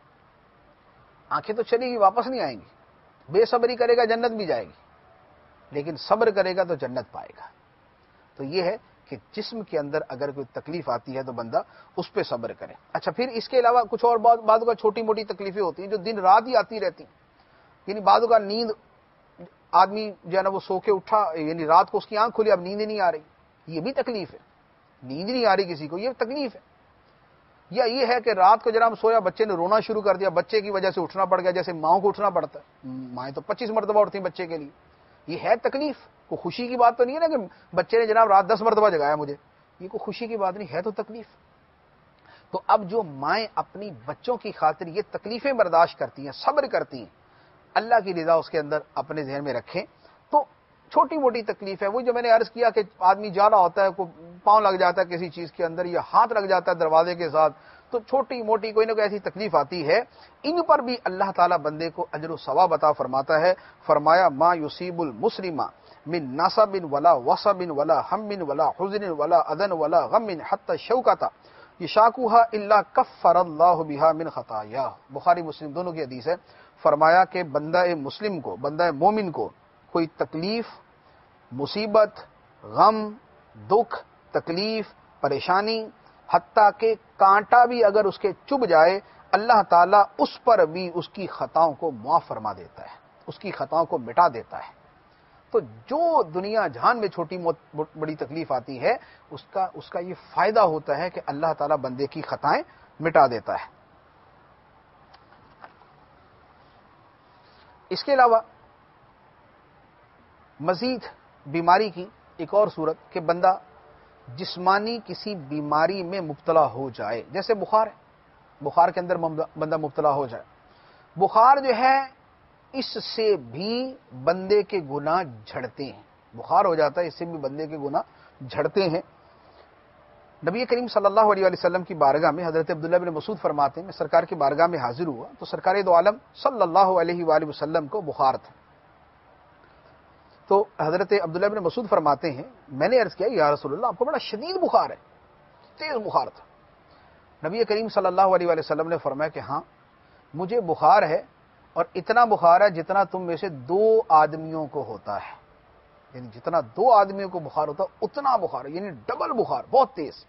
B: آنکھیں تو چلی گی، واپس نہیں آئیں گی، بے صبری کرے گا جنت بھی جائے گی، لیکن صبر کرے گا تو جنت پائے گا۔ تو یہ ہے کہ جسم کے اندر اگر کوئی تکلیف آتی ہے تو بندہ اس پہ صبر کرے۔ اچھا، پھر اس کے علاوہ کچھ اور بعض کا چھوٹی موٹی تکلیفیں ہوتی ہیں جو دن رات ہی آتی رہتی ہیں، یعنی بعض کا نیند، آدمی جو ہے نا وہ سو کے اٹھا، یعنی رات کو اس کی آنکھ کھلی، اب نیند نہیں آ رہی، یہ بھی تکلیف ہے، نیند نہیں آ رہی کسی کو، یہ تکلیف ہے۔ یا یہ ہے کہ رات کو جناب سویا، بچے نے رونا شروع کر دیا، بچے کی وجہ سے اٹھنا پڑ گیا، جیسے ماؤں کو اٹھنا پڑتا ہے، مائیں تو پچیس مرتبہ اٹھتی ہیں بچے کے لیے، یہ ہے تکلیف۔ کوئی خوشی کی بات تو نہیں ہے نا کہ بچے نے جناب رات دس مرتبہ جگایا مجھے، یہ کوئی خوشی کی بات نہیں ہے، تو تکلیف۔ تو اب جو مائیں اپنی بچوں کی خاطر یہ تکلیفیں برداشت کرتی ہیں، صبر کرتی ہیں، اللہ کی رضا اس کے اندر اپنے ذہن میں رکھیں، تو چھوٹی موٹی تکلیف ہے۔ وہ جو میں نے عرض کیا کہ آدمی جا رہا ہوتا ہے، کوئی پاؤں لگ جاتا ہے کسی چیز کے اندر، یا ہاتھ لگ جاتا ہے دروازے کے ساتھ، تو چھوٹی موٹی کوئی نہ کوئی ایسی تکلیف آتی ہے، ان پر بھی اللہ تعالیٰ بندے کو اجر و ثواب عطا فرماتا ہے۔ فرمایا ما یصیب المسلم من نصب ولا وصب ولا ہم ولا حزن ولا اذن ولا غم حتى الشوکۃ یشاکوها الا کفر اللہ بها من خطایا، بخاری مسلم دونوں کی حدیث ہے۔ فرمایا کہ بندہ مسلم کو، بندہ مومن کو کوئی تکلیف، مصیبت، غم، دکھ، تکلیف، پریشانی، حتیٰ کہ کانٹا بھی اگر اس کے چبھ جائے، اللہ تعالیٰ اس پر بھی اس کی خطاؤں کو معاف فرما دیتا ہے، اس کی خطاؤں کو مٹا دیتا ہے۔ تو جو دنیا جہان میں چھوٹی بڑی تکلیف آتی ہے، اس کا اس کا یہ فائدہ ہوتا ہے کہ اللہ تعالیٰ بندے کی خطائیں مٹا دیتا ہے۔ اس کے علاوہ مزید بیماری کی ایک اور صورت کہ بندہ جسمانی کسی بیماری میں مبتلا ہو جائے، جیسے بخار ہے، بخار کے اندر بندہ مبتلا ہو جائے، بخار جو ہے اس سے بھی بندے کے گناہ جھڑتے ہیں، بخار ہو جاتا ہے اس سے بھی بندے کے گناہ جھڑتے ہیں۔ نبی کریم صلی اللہ علیہ وسلم کی بارگاہ میں حضرت عبداللہ بن مسعود فرماتے ہیں، میں سرکار کی بارگاہ میں حاضر ہوا تو سرکار دو عالم صلی اللہ علیہ وآلہ وسلم کو بخار تھا۔ تو حضرت عبداللہ بن مسعود فرماتے ہیں، میں نے عرض کیا یا رسول اللہ، آپ کو بڑا شدید بخار ہے، تیز بخار تھا۔ نبی کریم صلی اللہ علیہ وآلہ وسلم نے فرمایا کہ ہاں مجھے بخار ہے، اور اتنا بخار ہے جتنا تم میں سے دو آدمیوں کو ہوتا ہے، یعنی جتنا دو آدمیوں کو بخار ہوتا ہے اتنا بخار ہے، یعنی ڈبل بخار، بہت تیز۔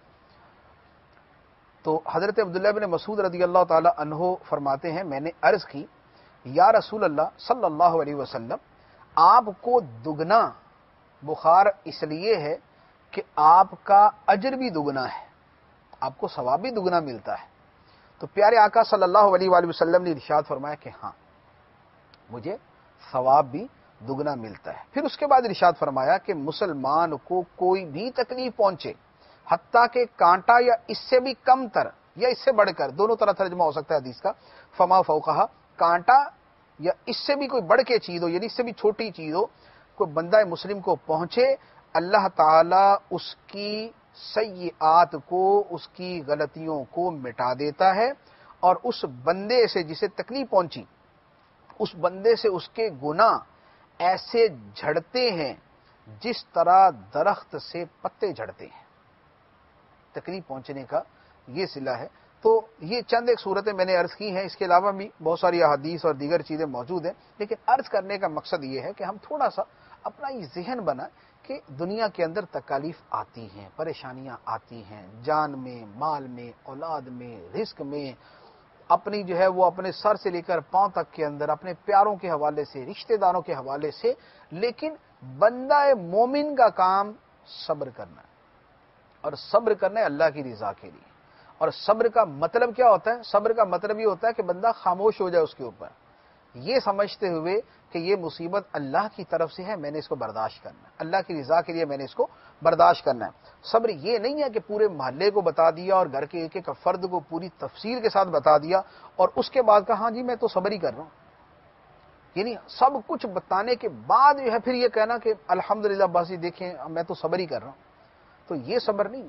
B: تو حضرت عبداللہ بن مسعود رضی اللہ تعالی عنہ فرماتے ہیں، میں نے عرض کی یا رسول اللہ صلی اللہ علیہ وسلم، آپ کو دگنا بخار اس لیے ہے کہ آپ کا اجر بھی دگنا ہے، آپ کو ثواب بھی دگنا ملتا ہے۔ تو پیارے آقا صلی اللہ علیہ وآلہ وسلم نے ارشاد فرمایا کہ ہاں مجھے ثواب بھی دگنا ملتا ہے۔ پھر اس کے بعد ارشاد فرمایا کہ مسلمان کو کوئی بھی تکلیف پہنچے، حتیٰ کہ کانٹا یا اس سے بھی کم تر یا اس سے بڑھ کر، دونوں طرح ترجمہ ہو سکتا ہے حدیث کا، فما فوقہا، کانٹا یا اس سے بھی کوئی بڑھ کے چیز ہو، یعنی اس سے بھی چھوٹی چیز ہو، کوئی بندہ مسلم کو پہنچے، اللہ تعالی اس کی سیئات کو، اس کی غلطیوں کو مٹا دیتا ہے، اور اس بندے سے جسے تکلیف پہنچی، اس بندے سے اس کے گناہ ایسے جھڑتے ہیں جس طرح درخت سے پتے جھڑتے ہیں۔ تکلیف پہنچنے کا یہ صلہ ہے۔ تو یہ چند ایک صورتیں میں نے عرض کی ہیں، اس کے علاوہ بھی بہت ساری احادیث اور دیگر چیزیں موجود ہیں، لیکن عرض کرنے کا مقصد یہ ہے کہ ہم تھوڑا سا اپنا یہ ذہن بنائیں کہ دنیا کے اندر تکالیف آتی ہیں، پریشانیاں آتی ہیں، جان میں، مال میں، اولاد میں، رزق میں، اپنی جو ہے وہ اپنے سر سے لے کر پاؤں تک کے اندر، اپنے پیاروں کے حوالے سے، رشتہ داروں کے حوالے سے، لیکن بندہ مومن کا کام صبر کرنا ہے، اور صبر کرنا ہے اللہ کی رضا کے لیے۔ اور صبر کا مطلب کیا ہوتا ہے؟ صبر کا مطلب یہ ہوتا ہے کہ بندہ خاموش ہو جائے اس کے اوپر، یہ سمجھتے ہوئے کہ یہ مصیبت اللہ کی طرف سے ہے، میں نے اس کو برداشت کرنا ہے، اللہ کی رضا کے لیے میں نے اس کو برداشت کرنا ہے۔ صبر یہ نہیں ہے کہ پورے محلے کو بتا دیا اور گھر کے ایک ایک فرد کو پوری تفصیل کے ساتھ بتا دیا اور اس کے بعد کہا ہاں جی میں تو صبر ہی کر رہا ہوں، یعنی سب کچھ بتانے کے بعد جو ہے پھر یہ کہنا کہ الحمدللہ باسی دیکھیں میں تو صبر ہی کر رہا ہوں، تو یہ صبر نہیں ہے۔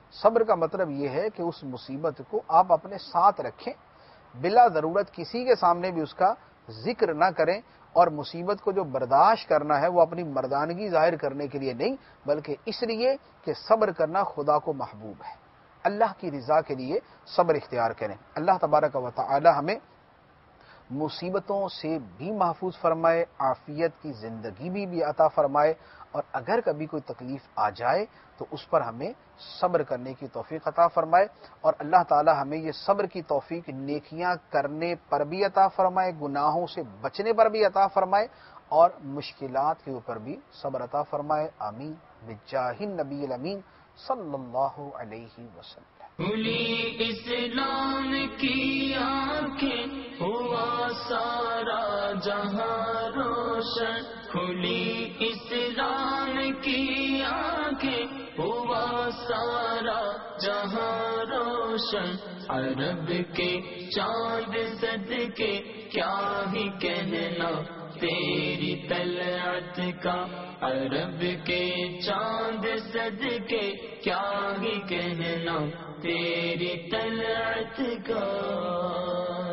B: صبر کا مطلب یہ ہے کہ اس مصیبت کو آپ اپنے ساتھ رکھیں، بلا ضرورت کسی کے سامنے بھی اس کا ذکر نہ کریں، اور مصیبت کو جو برداشت کرنا ہے وہ اپنی مردانگی ظاہر کرنے کے لیے نہیں، بلکہ اس لیے کہ صبر کرنا خدا کو محبوب ہے، اللہ کی رضا کے لیے صبر اختیار کریں۔ اللہ تبارک و تعالی ہمیں مصیبتوں سے بھی محفوظ فرمائے، عافیت کی زندگی بھی, بھی عطا فرمائے، اور اگر کبھی کوئی تکلیف آ جائے تو اس پر ہمیں صبر کرنے کی توفیق عطا فرمائے، اور اللہ تعالی ہمیں یہ صبر کی توفیق نیکیاں کرنے پر بھی عطا فرمائے، گناہوں سے بچنے پر بھی عطا فرمائے، اور مشکلات کے اوپر بھی صبر عطا فرمائے۔ آمین بجاہ النبی الامین صلی اللہ علیہ وسلم۔
A: کھلی اسلام کی آنکھیں ہوا سارا جہاں روشن، کھلی اسلام کی آنکھیں ہوا سارا جہاں روشن، عرب کے چاند صدقے کیا ہی کہنا تیری طلعت کا، عرب کے چاند صدقے کیا ہی کہنا تیری طلعت کا۔